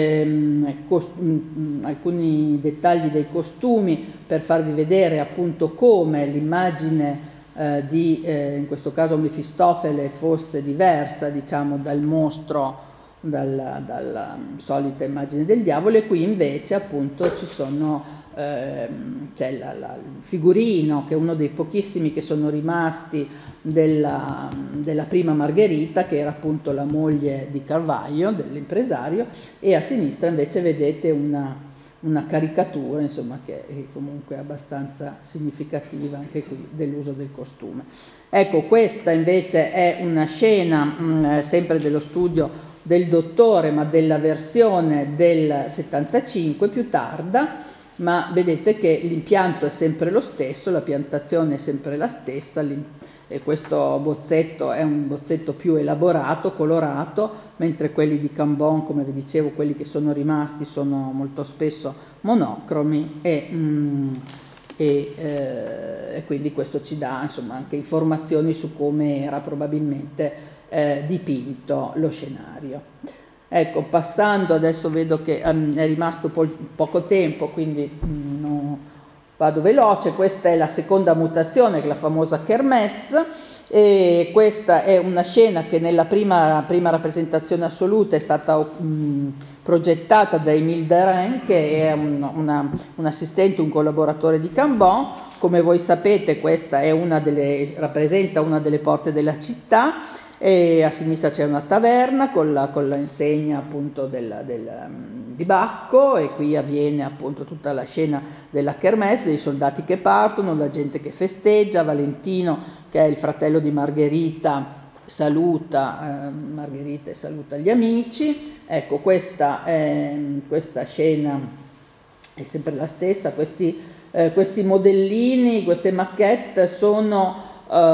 Speaker 3: Ehm, cost- mh, alcuni dettagli dei costumi per farvi vedere appunto come l'immagine eh, di, eh, in questo caso Mefistofele, fosse diversa, diciamo, dal mostro, dalla, dalla solita immagine del diavolo, e qui invece appunto ci sono, ehm, c'è la, la, il figurino che è uno dei pochissimi che sono rimasti Della, della prima Margherita, che era appunto la moglie di Caravaggio, dell'impresario, e a sinistra invece vedete una, una caricatura, insomma, che è comunque abbastanza significativa anche qui dell'uso del costume. Ecco, questa invece è una scena mh, sempre dello studio del dottore, ma della versione del settantacinque, più tarda, ma vedete che l'impianto è sempre lo stesso, la piantazione è sempre la stessa, e questo bozzetto è un bozzetto più elaborato, colorato, mentre quelli di Cambon, come vi dicevo, quelli che sono rimasti sono molto spesso monocromi e, mm, e, eh, e quindi questo ci dà, insomma, anche informazioni su come era probabilmente eh, dipinto lo scenario. Ecco, passando, adesso vedo che um, è rimasto po- poco tempo, quindi mm, no, vado veloce. Questa è la seconda mutazione, che è la famosa Kermesse, e questa è una scena che nella prima, prima rappresentazione assoluta è stata mh, progettata da Émile Derain, che è un, una, un assistente, un collaboratore di Cambon. Come voi sapete, questa è una delle, rappresenta una delle porte della città, e a sinistra c'è una taverna con la, con la insegna appunto del, del, um, di Bacco, e qui avviene appunto tutta la scena della Kermesse, dei soldati che partono, la gente che festeggia. Valentino, che è il fratello di Margherita, saluta eh, Margherita e saluta gli amici. Ecco, questa, è, questa scena è sempre la stessa. Questi, eh, questi modellini, queste maquette sono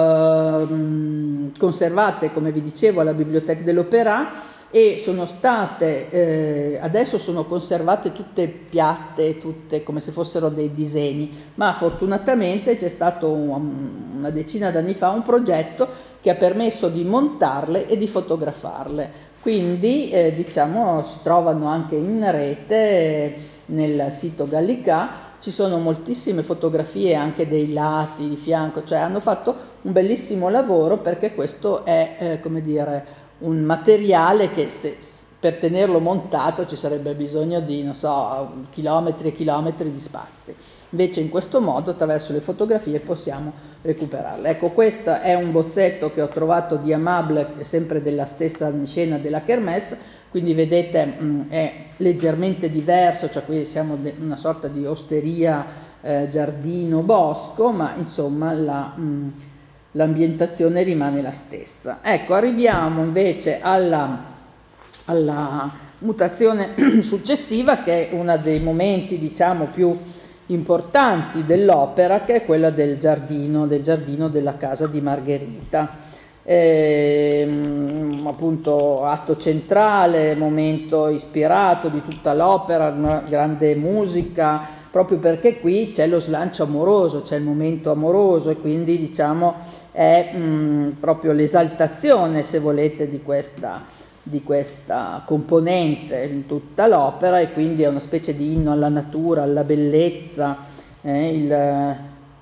Speaker 3: Uh, conservate, come vi dicevo, alla Bibliothèque de l'Opéra, e sono state, eh, adesso sono conservate tutte piatte, tutte come se fossero dei disegni, ma fortunatamente c'è stato un, una decina d'anni fa un progetto che ha permesso di montarle e di fotografarle, quindi eh, diciamo si trovano anche in rete eh, nel sito Gallica. Ci sono moltissime fotografie anche dei lati, di fianco, cioè hanno fatto un bellissimo lavoro, perché questo è, eh, come dire, un materiale che se, per tenerlo montato ci sarebbe bisogno di, non so, chilometri e chilometri di spazi. Invece in questo modo, attraverso le fotografie, possiamo recuperarle. Ecco, questo è un bozzetto che ho trovato di Amable, sempre della stessa scena della Kermesse. Quindi vedete mh, è leggermente diverso, cioè qui siamo in una sorta di osteria, eh, giardino, bosco, ma insomma la, mh, l'ambientazione rimane la stessa. Ecco, arriviamo invece alla, alla mutazione successiva, che è uno dei momenti, diciamo, più importanti dell'opera, che è quella del giardino, del giardino della casa di Margherita. Eh, appunto atto centrale, momento ispirato di tutta l'opera, una grande musica, proprio perché qui c'è lo slancio amoroso, c'è il momento amoroso, e quindi diciamo è mh, proprio l'esaltazione, se volete, di questa, di questa componente in tutta l'opera, e quindi è una specie di inno alla natura, alla bellezza. eh, il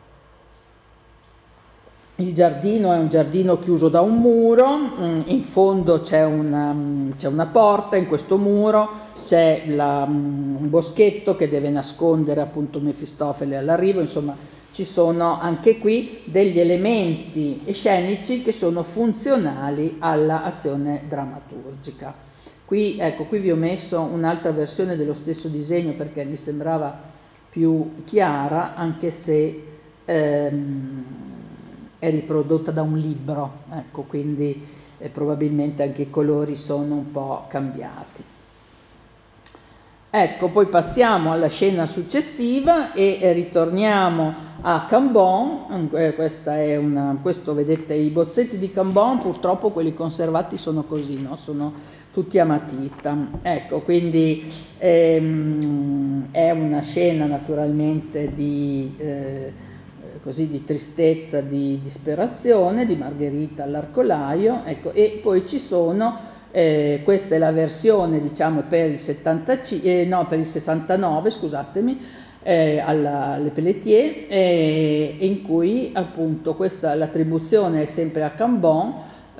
Speaker 3: Il giardino è un giardino chiuso da un muro, in fondo c'è una, c'è una porta, in questo muro c'è la, un boschetto che deve nascondere appunto Mefistofele all'arrivo. Insomma, ci sono anche qui degli elementi scenici che sono funzionali all'azione drammaturgica. Qui, ecco, qui vi ho messo un'altra versione dello stesso disegno perché mi sembrava più chiara, anche se ehm, è riprodotta da un libro, ecco, quindi eh, probabilmente anche i colori sono un po' cambiati. Ecco, poi passiamo alla scena successiva e eh, ritorniamo a Cambon. Eh, questa è una, questo vedete i bozzetti di Cambon, purtroppo quelli conservati sono così, no? Sono tutti a matita. Ecco, quindi ehm, è una scena naturalmente di, eh, così, di tristezza, di disperazione di Margherita all'arcolaio, ecco, e poi ci sono Eh, questa è la versione, diciamo, per il, settantacinque, eh, no, per il sessantanove, scusatemi, eh, alla, alle Pelletier, eh, in cui appunto questa, l'attribuzione è sempre a Cambon,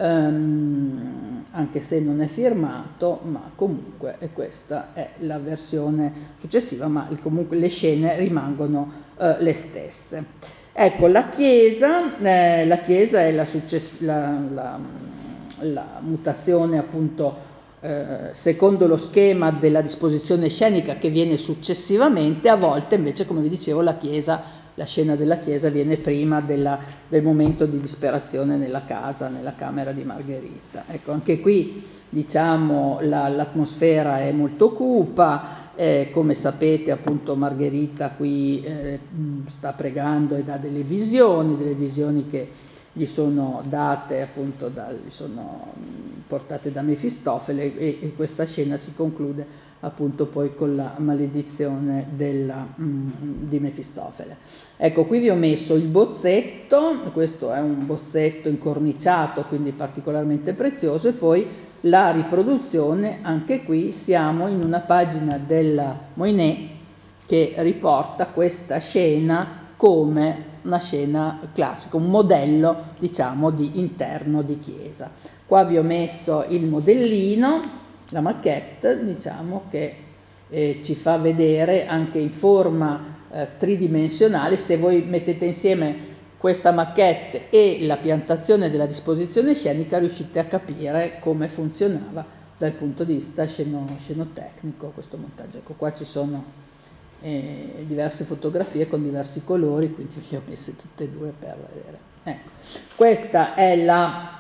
Speaker 3: ehm, anche se non è firmato, ma comunque e questa è la versione successiva, ma comunque le scene rimangono eh, le stesse. Ecco, la chiesa, eh, la chiesa è la successiva, la mutazione appunto eh, secondo lo schema della disposizione scenica che viene successivamente. A volte invece, come vi dicevo, la chiesa, la scena della chiesa viene prima della, del momento di disperazione nella casa, nella camera di Margherita. Ecco, anche qui diciamo la, l'atmosfera è molto cupa, eh, come sapete appunto Margherita qui eh, sta pregando e dà delle visioni, delle visioni che gli sono date appunto, da, gli sono portate da Mefistofele, e, e questa scena si conclude appunto poi con la maledizione della, mm, di Mefistofele. Ecco, qui vi ho messo il bozzetto, questo è un bozzetto incorniciato, quindi particolarmente prezioso, e poi la riproduzione. Anche qui siamo in una pagina della Moinet che riporta questa scena come una scena classica, un modello diciamo di interno di chiesa. Qua vi ho messo il modellino, la maquette, diciamo, che eh, ci fa vedere anche in forma eh, tridimensionale. Se voi mettete insieme questa maquette e la piantazione della disposizione scenica riuscite a capire come funzionava dal punto di vista sceno, scenotecnico questo montaggio. Ecco, qua ci sono Eh, diverse fotografie con diversi colori, quindi le ho messe tutte e due per vedere. Ecco, questa è la,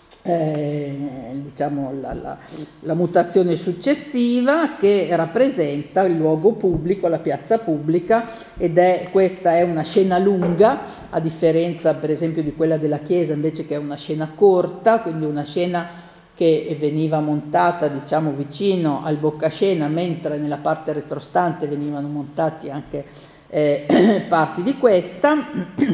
Speaker 3: eh, diciamo la, la, la mutazione successiva, che rappresenta il luogo pubblico, la piazza pubblica, ed è questa è una scena lunga, a differenza per esempio di quella della chiesa invece, che è una scena corta, quindi una scena che veniva montata diciamo vicino al boccascena, mentre nella parte retrostante venivano montati anche eh, parti di questa.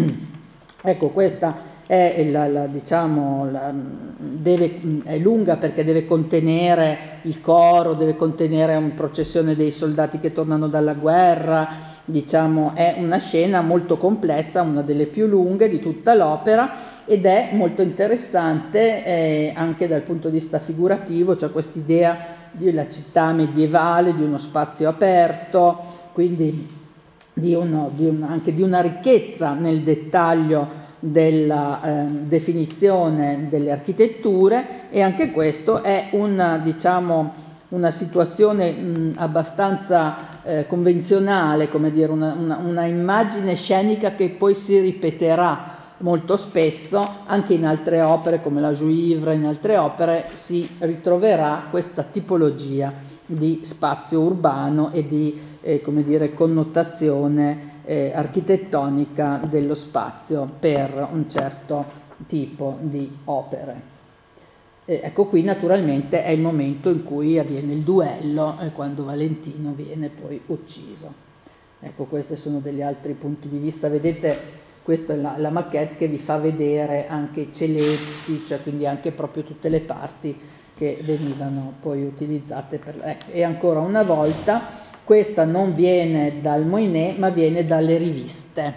Speaker 3: Ecco, questa è, la, la, diciamo, la, deve, è lunga perché deve contenere il coro, deve contenere una processione dei soldati che tornano dalla guerra, diciamo, è una scena molto complessa, una delle più lunghe di tutta l'opera, ed è molto interessante eh, anche dal punto di vista figurativo, cioè quest'idea della città medievale, di uno spazio aperto, quindi di uno, di un, anche di una ricchezza nel dettaglio della eh, definizione delle architetture, e anche questo è una, diciamo, una situazione mh, abbastanza eh, convenzionale, come dire, una, una, una immagine scenica che poi si ripeterà molto spesso anche in altre opere come la Juivre. In altre opere si ritroverà questa tipologia di spazio urbano e di eh, come dire, connotazione eh, architettonica dello spazio per un certo tipo di opere. Eh, ecco, qui naturalmente è il momento in cui avviene il duello, eh, quando Valentino viene poi ucciso. Ecco, questi sono degli altri punti di vista. Vedete, questa è la, la maquette che vi fa vedere anche i celetti, cioè quindi anche proprio tutte le parti che venivano poi utilizzate per, ecco, e ancora una volta questa non viene dal Moinet ma viene dalle riviste,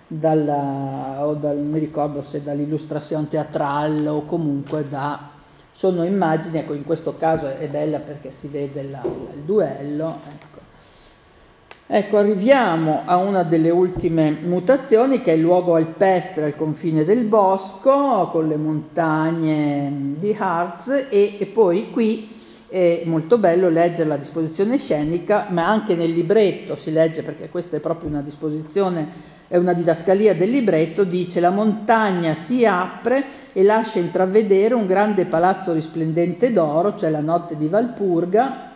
Speaker 3: dalla, o dal, non mi ricordo se dall'Illustration Théâtrale o comunque da, sono immagini. Ecco, in questo caso è bella perché si vede la, il duello, ecco. Ecco, arriviamo a una delle ultime mutazioni, che è il luogo alpestre al confine del bosco con le montagne di Harz, e, e poi qui è molto bello leggere la disposizione scenica, ma anche nel libretto si legge, perché questa è proprio una disposizione, è una didascalia del libretto. Dice: la montagna si apre e lascia intravedere un grande palazzo risplendente d'oro, cioè la notte di Valpurga,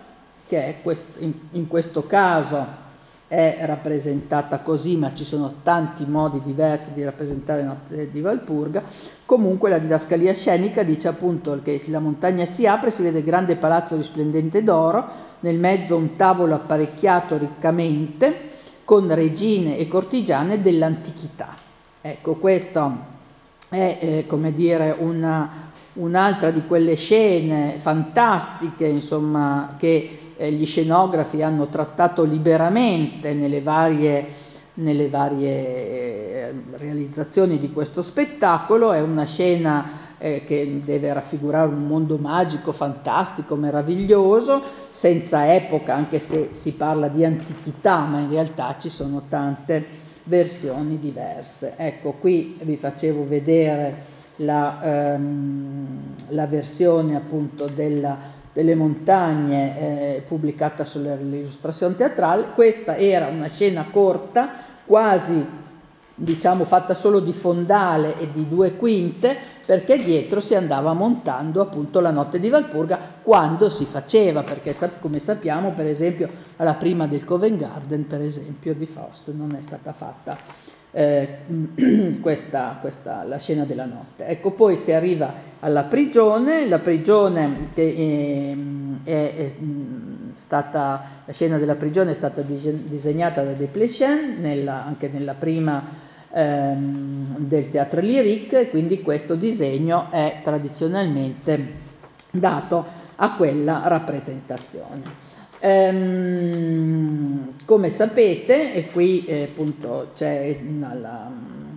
Speaker 3: che è quest- in, in questo caso è rappresentata così, ma ci sono tanti modi diversi di rappresentare la notte di Valpurga. Comunque la didascalia scenica dice appunto che la montagna si apre, si vede il grande palazzo risplendente d'oro, nel mezzo un tavolo apparecchiato riccamente con regine e cortigiane dell'antichità. Ecco, questo è eh, come dire una, un'altra di quelle scene fantastiche, insomma, che eh, gli scenografi hanno trattato liberamente nelle varie, nelle varie eh, realizzazioni di questo spettacolo. È una scena eh, che deve raffigurare un mondo magico, fantastico, meraviglioso, senza epoca, anche se si parla di antichità, ma in realtà ci sono tante versioni diverse. Ecco, qui vi facevo vedere la, ehm, la versione appunto della delle montagne eh, pubblicata sull'illustrazione teatrale. Questa era una scena corta, quasi diciamo fatta solo di fondale e di due quinte, perché dietro si andava montando appunto la notte di Valpurga quando si faceva, perché come sappiamo per esempio alla prima del Covent Garden per esempio di Faust non è stata fatta eh, questa, questa, la scena della notte. Ecco, poi si arriva alla prigione, la prigione che eh, è, è stata, la scena della prigione è stata disegnata da Desplechin nella, anche nella prima ehm, del Théâtre Lyrique, e quindi questo disegno è tradizionalmente dato a quella rappresentazione. Ehm, come sapete, e qui eh, appunto c'è la, la,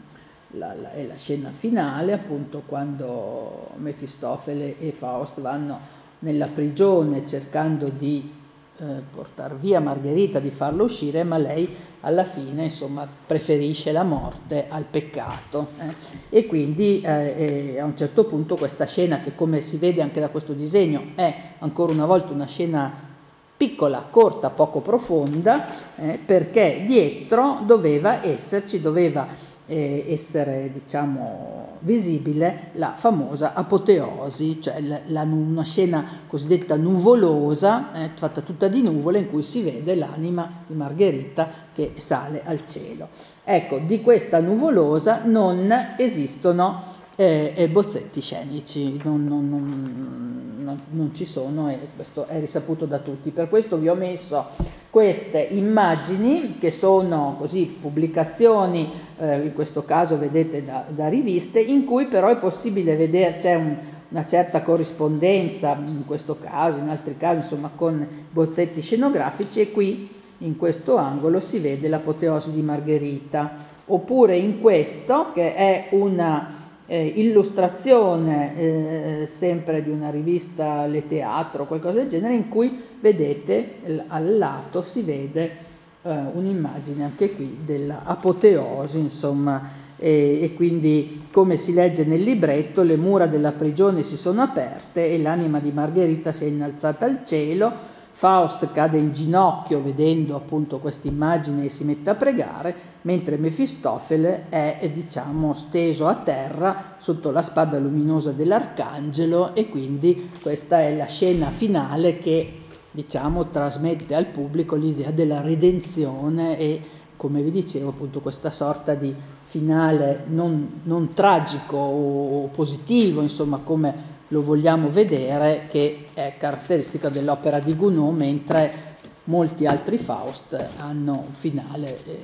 Speaker 3: la, la, è la scena finale, appunto quando Mefistofele e Faust vanno nella prigione cercando di eh, portare via Margherita, di farla uscire, ma lei alla fine insomma preferisce la morte al peccato eh. E quindi eh, a un certo punto questa scena, che come si vede anche da questo disegno è ancora una volta una scena piccola, corta, poco profonda, eh, perché dietro doveva esserci, doveva eh, essere diciamo visibile la famosa apoteosi, cioè la, la, una scena cosiddetta nuvolosa, eh, fatta tutta di nuvole, in cui si vede l'anima di Margherita che sale al cielo. Ecco, di questa nuvolosa non esistono eh, bozzetti scenici, non, non, non, non, non ci sono, e questo è risaputo da tutti. Per questo vi ho messo queste immagini che sono così pubblicazioni, eh, in questo caso vedete da, da riviste, in cui però è possibile vedere, c'è un, una certa corrispondenza, in questo caso, in altri casi, insomma, con bozzetti scenografici, e qui in questo angolo si vede l'apoteosi di Margherita, oppure in questo che è una Eh, illustrazione eh, sempre di una rivista Le Teatro o qualcosa del genere, in cui vedete l- al lato si vede eh, un'immagine anche qui dell'apoteosi, insomma, e, e quindi come si legge nel libretto, le mura della prigione si sono aperte e l'anima di Margherita si è innalzata al cielo. Faust cade in ginocchio vedendo appunto questa immagine e si mette a pregare, mentre Mefistofele è diciamo steso a terra sotto la spada luminosa dell'arcangelo, e quindi questa è la scena finale che diciamo trasmette al pubblico l'idea della redenzione e, come vi dicevo, appunto questa sorta di finale non, non tragico o positivo, insomma, come lo vogliamo vedere, che è caratteristica dell'opera di Gounod, mentre molti altri Faust hanno un finale eh,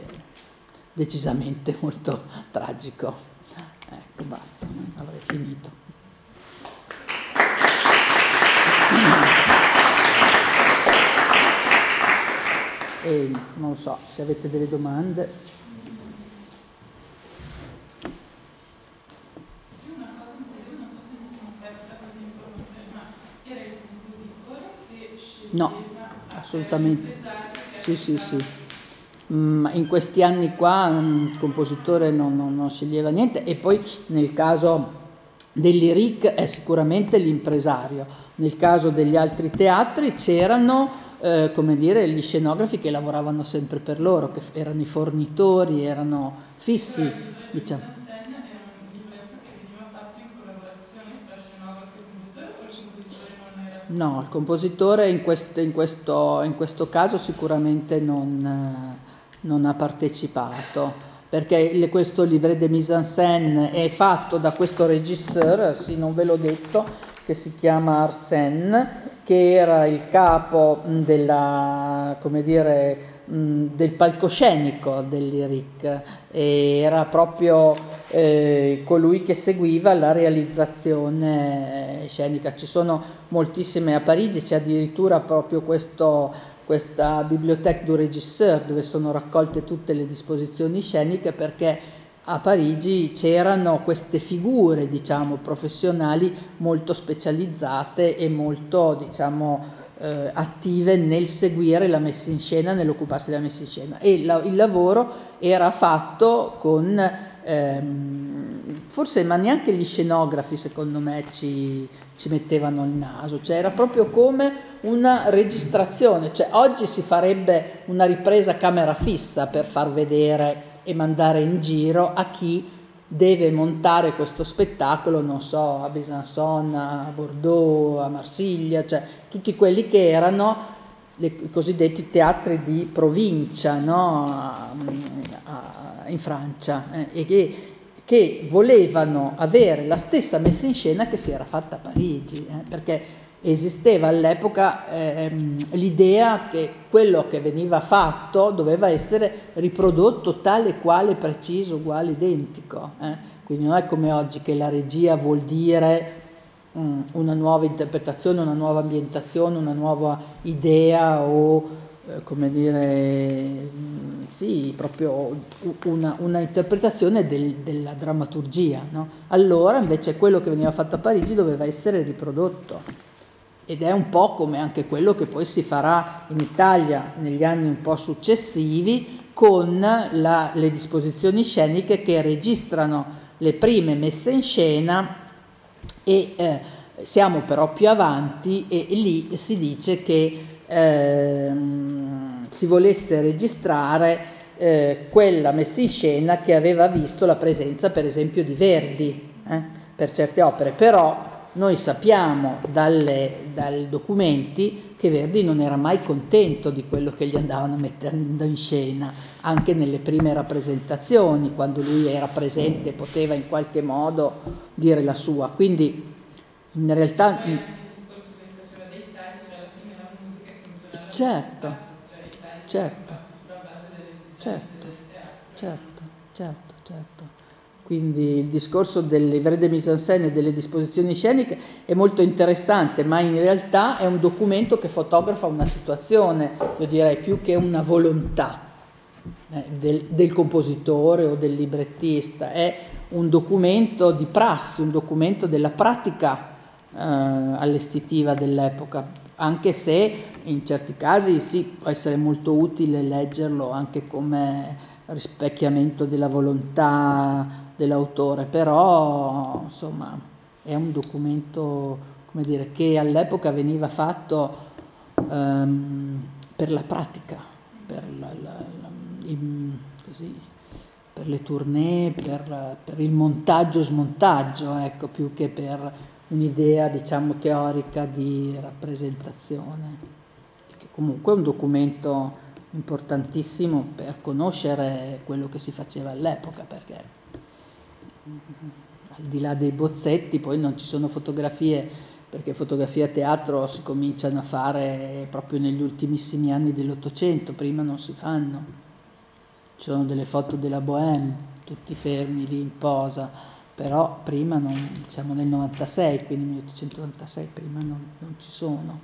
Speaker 3: decisamente molto tragico. Ecco, basta, avrei finito. E non so se avete delle domande. No, assolutamente. Sì, sì, sì. Mm, in questi anni qua un compositore non, non, non sceglieva niente, e poi nel caso dell'Lyrique è sicuramente l'impresario. Nel caso degli altri teatri c'erano, eh, come dire, gli scenografi che lavoravano sempre per loro, che erano i fornitori, erano fissi, diciamo. No, il compositore in questo, in questo, in questo caso sicuramente non, eh, non ha partecipato, perché le- questo livret de mise en scène è fatto da questo regisseur, sì, non ve l'ho detto, che si chiama Arsène, che era il capo mh, della, come dire, mh, del palcoscenico dell'I R I C, e era proprio eh, colui che seguiva la realizzazione eh, scenica. Ci sono moltissime a Parigi, c'è addirittura proprio questo, questa Bibliothèque du Régisseur dove sono raccolte tutte le disposizioni sceniche, perché a Parigi c'erano queste figure, diciamo, professionali molto specializzate e molto, diciamo, eh, attive nel seguire la messa in scena, nell'occuparsi della messa in scena, e la, il lavoro era fatto con ehm, forse, ma neanche gli scenografi secondo me ci, ci mettevano il naso, cioè era proprio come una registrazione, cioè oggi si farebbe una ripresa a camera fissa per far vedere e mandare in giro a chi deve montare questo spettacolo, non so, a Besançon, a Bordeaux, a Marsiglia, cioè tutti quelli che erano le, i cosiddetti teatri di provincia, no? a, a, in Francia, eh, e che, che volevano avere la stessa messa in scena che si era fatta a Parigi, eh, perché esisteva all'epoca ehm, l'idea che quello che veniva fatto doveva essere riprodotto tale quale, preciso, uguale, identico. Eh? Quindi non è come oggi che la regia vuol dire mh, una nuova interpretazione, una nuova ambientazione, una nuova idea o, eh, come dire, mh, sì, proprio una, una interpretazione del, della drammaturgia. No? Allora invece quello che veniva fatto a Parigi doveva essere riprodotto. Ed è un po' come anche quello che poi si farà in Italia negli anni un po' successivi con la, le disposizioni sceniche che registrano le prime messe in scena, e eh, siamo però più avanti e, e lì si dice che eh, si volesse registrare eh, quella messa in scena che aveva visto la presenza per esempio di Verdi eh, per certe opere, però noi sappiamo dalle, dai documenti che Verdi non era mai contento di quello che gli andavano mettendo in scena, anche nelle prime rappresentazioni, quando lui era presente poteva in qualche modo dire la sua. Quindi in realtà... Certo, certo, certo, certo, certo, certo. Quindi il discorso del livret de mise en scène e delle disposizioni sceniche è molto interessante, ma in realtà è un documento che fotografa una situazione, io direi più che una volontà eh, del, del compositore o del librettista, è un documento di prassi, un documento della pratica eh, allestitiva dell'epoca, anche se in certi casi sì, può essere molto utile leggerlo anche come rispecchiamento della volontà dell'autore, però insomma è un documento, come dire, che all'epoca veniva fatto ehm, per la pratica, per, la, la, la, il, così, per le tournée, per, per il montaggio-smontaggio, ecco, più che per un'idea, diciamo, teorica di rappresentazione, che comunque è un documento importantissimo per conoscere quello che si faceva all'epoca, perché al di là dei bozzetti poi non ci sono fotografie, perché fotografie a teatro si cominciano a fare proprio negli ultimissimi anni dell'Ottocento, prima non si fanno. Ci sono delle foto della Bohème, tutti fermi lì in posa, però prima non, siamo nel novantasei, quindi milleottocentonovantasei, prima non, non ci sono.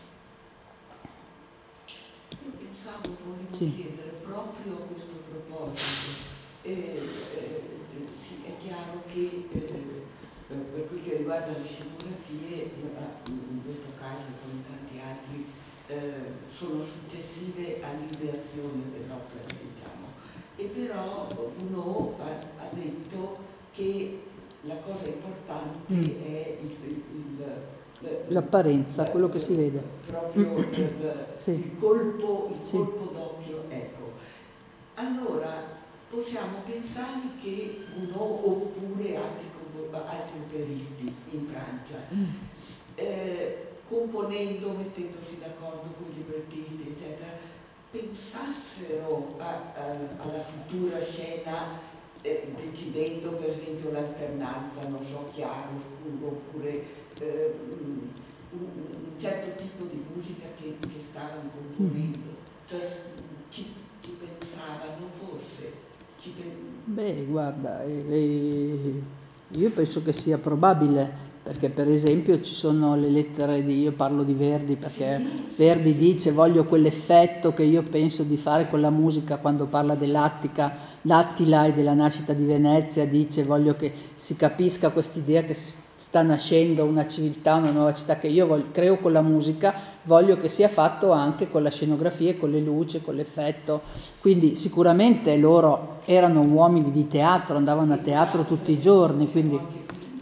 Speaker 2: Io pensavo, volevo
Speaker 3: Sì.
Speaker 2: chiedere proprio a questo proposito, eh, eh, sì, è chiaro che eh, per quel che riguarda le scenografie, in questo caso come in tanti altri, eh, sono successive all'ideazione dell'opera, diciamo. E però uno ha, ha detto che la cosa importante
Speaker 3: Mm.
Speaker 2: è il, il, il
Speaker 3: l'apparenza, quello che si vede.
Speaker 2: Proprio il,
Speaker 3: Sì.
Speaker 2: il colpo, il
Speaker 3: Sì.
Speaker 2: colpo d'occhio, ecco. Allora possiamo pensare che uno oppure altri, altri operisti in Francia
Speaker 3: Mm.
Speaker 2: eh, componendo, mettendosi d'accordo con i librettisti, eccetera, pensassero a, a, alla futura scena, eh, decidendo per esempio l'alternanza, non so, chiaro, scuro, oppure eh, un, un certo tipo di musica che, che stavano componendo. Cioè ci, ci pensavano forse. Ci pen...
Speaker 3: Beh, guarda, eh, eh, io penso che sia probabile. Perché per esempio ci sono le lettere di, io parlo di Verdi perché sì, Verdi sì, dice voglio quell'effetto che io penso di fare con la musica quando parla dell'Attica, l'Attila e della nascita di Venezia, dice voglio che si capisca quest'idea che si sta nascendo una civiltà, una nuova città che io voglio, creo con la musica, voglio che sia fatto anche con la scenografia, con le luci, con l'effetto. Quindi sicuramente loro erano uomini di teatro, andavano a teatro tutti i giorni, quindi...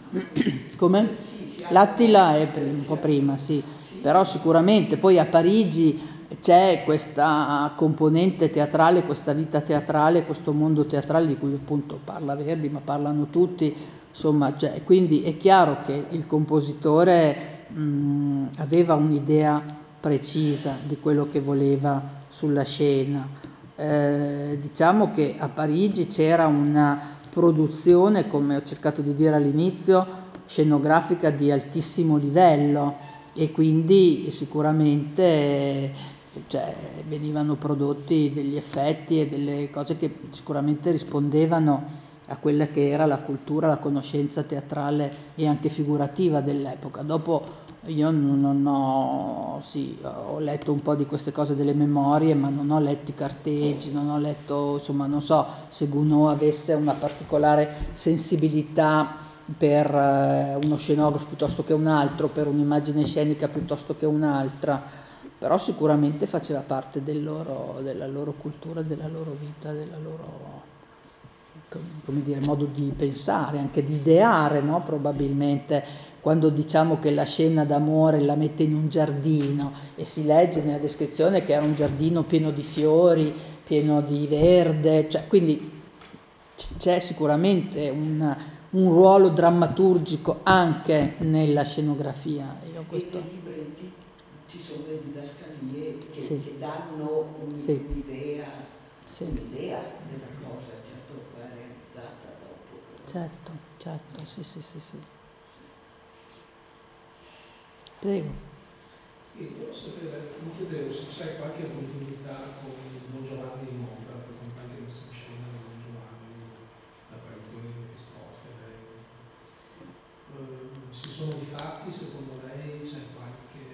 Speaker 3: Come? L'Attila è un po' prima, sì, però sicuramente poi a Parigi c'è questa componente teatrale, questa vita teatrale, questo mondo teatrale di cui appunto parla Verdi, ma parlano tutti, insomma, cioè, quindi è chiaro che il compositore mh, aveva un'idea precisa di quello che voleva sulla scena. Eh, diciamo che a Parigi c'era una produzione, come ho cercato di dire all'inizio, scenografica di altissimo livello e quindi sicuramente cioè, venivano prodotti degli effetti e delle cose che sicuramente rispondevano a quella che era la cultura, la conoscenza teatrale e anche figurativa dell'epoca. Dopo io non ho, sì, ho letto un po' di queste cose delle memorie, ma non ho letto i carteggi, non ho letto, insomma, non so se Gounod avesse una particolare sensibilità per uno scenografo piuttosto che un altro, per un'immagine scenica piuttosto che un'altra, però sicuramente faceva parte del loro, della loro cultura, della loro vita, della loro, come dire, modo di pensare, anche di ideare, no? Probabilmente. Quando diciamo che la scena d'amore la mette in un giardino e si legge nella descrizione che era un giardino pieno di fiori, pieno di verde, cioè, quindi c'è sicuramente un, un ruolo drammaturgico anche nella scenografia. Io questo...
Speaker 2: E nei libretti ci sono le didascalie che,
Speaker 3: sì.
Speaker 2: che danno un,
Speaker 3: sì.
Speaker 2: un'idea,
Speaker 3: sì.
Speaker 2: un'idea della cosa, certo poi realizzata dopo.
Speaker 3: Certo, certo, sì, sì, sì, sì. Prego.
Speaker 4: Sì, io sapere, mi chiedevo se c'è qualche continuità con Don Giovanni di Mozart, con qualche messa in scena di Don Giovanni, l'apparizione di Mefistofele. Eh, si sono difatti, secondo lei, c'è qualche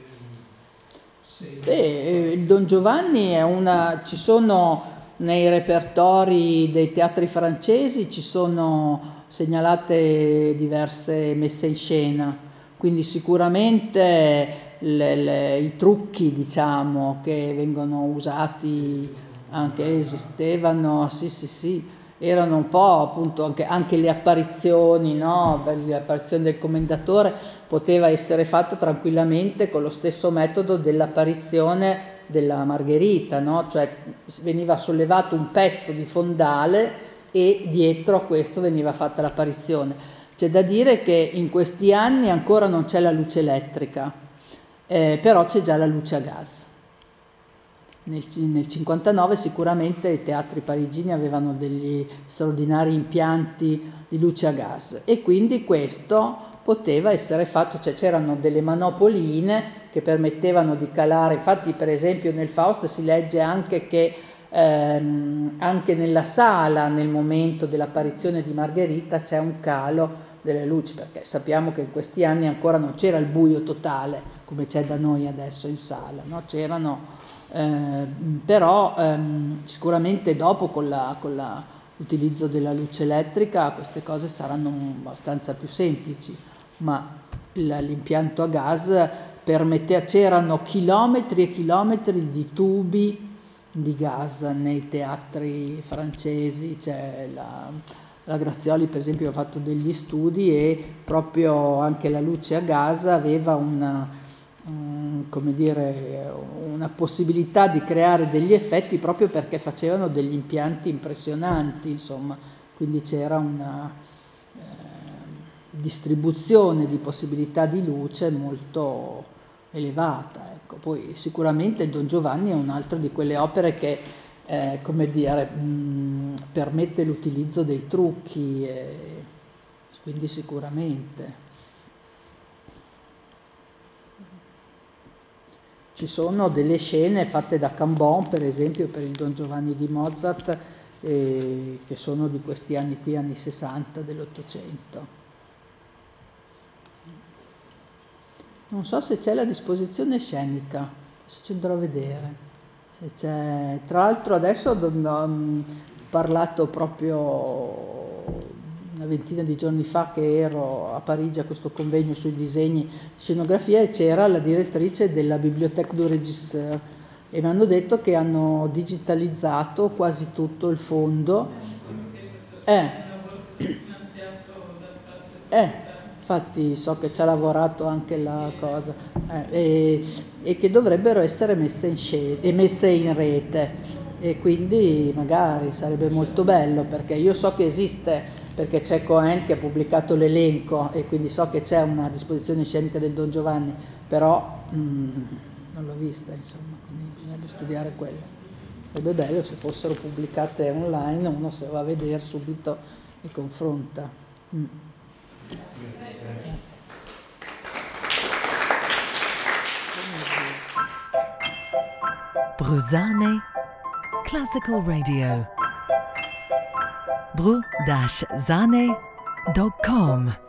Speaker 4: segno?
Speaker 3: Beh, il Don Giovanni è una... ci sono nei repertori dei teatri francesi, ci sono segnalate diverse messe in scena. Quindi sicuramente le, le, i trucchi, diciamo, che vengono usati anche esistevano, sì sì sì, erano un po' appunto anche, anche le apparizioni, no? Le apparizioni del commendatore poteva essere fatta tranquillamente con lo stesso metodo dell'apparizione della Margherita, no? Cioè veniva sollevato un pezzo di fondale e dietro a questo veniva fatta l'apparizione. C'è da dire che in questi anni ancora non c'è la luce elettrica, eh, però c'è già la luce a gas. Nel, nel cinquantanove sicuramente i teatri parigini avevano degli straordinari impianti di luce a gas e quindi questo poteva essere fatto, cioè c'erano delle manopoline che permettevano di calare, infatti per esempio nel Faust si legge anche che ehm, anche nella sala nel momento dell'apparizione di Margherita c'è un calo delle luci, perché sappiamo che in questi anni ancora non c'era il buio totale come c'è da noi adesso in sala, no? C'erano, eh, però ehm, sicuramente dopo con, la, con la, l'utilizzo della luce elettrica queste cose saranno abbastanza più semplici, ma l'impianto a gas permetteva, c'erano chilometri e chilometri di tubi di gas nei teatri francesi, c'è la La Grazioli per esempio ha fatto degli studi e proprio anche la luce a gas aveva una, um, come dire, una possibilità di creare degli effetti proprio perché facevano degli impianti impressionanti, insomma, quindi c'era una eh, distribuzione di possibilità di luce molto, elevata. Ecco. Poi sicuramente il Don Giovanni è un altro di quelle opere che, eh, come dire, mh, permette l'utilizzo dei trucchi, eh, quindi sicuramente. Ci sono delle scene fatte da Cambon, per esempio, per il Don Giovanni di Mozart, eh, che sono di questi anni qui, anni sessanta dell'Ottocento. Non so se c'è la disposizione scenica, adesso ci andrò a vedere. Se c'è... Tra l'altro adesso ho parlato proprio una ventina di giorni fa che ero a Parigi a questo convegno sui disegni di scenografia e c'era la direttrice della Bibliothèque du Régisseur e mi hanno detto che hanno digitalizzato quasi tutto il fondo. Eh, eh, infatti so che ci ha lavorato anche la cosa, eh, e, e che dovrebbero essere messe in, scena, messe in rete e quindi magari sarebbe molto bello perché io so che esiste, perché c'è Cohen che ha pubblicato l'elenco e quindi so che c'è una disposizione scenica del Don Giovanni, però mm, non l'ho vista, insomma, quindi bisognerebbe studiare quella. Sarebbe bello se fossero pubblicate online, uno se va a vedere subito e confronta. Mm. Grazie.
Speaker 1: Bruzane Classical Radio. bru dash zane dot com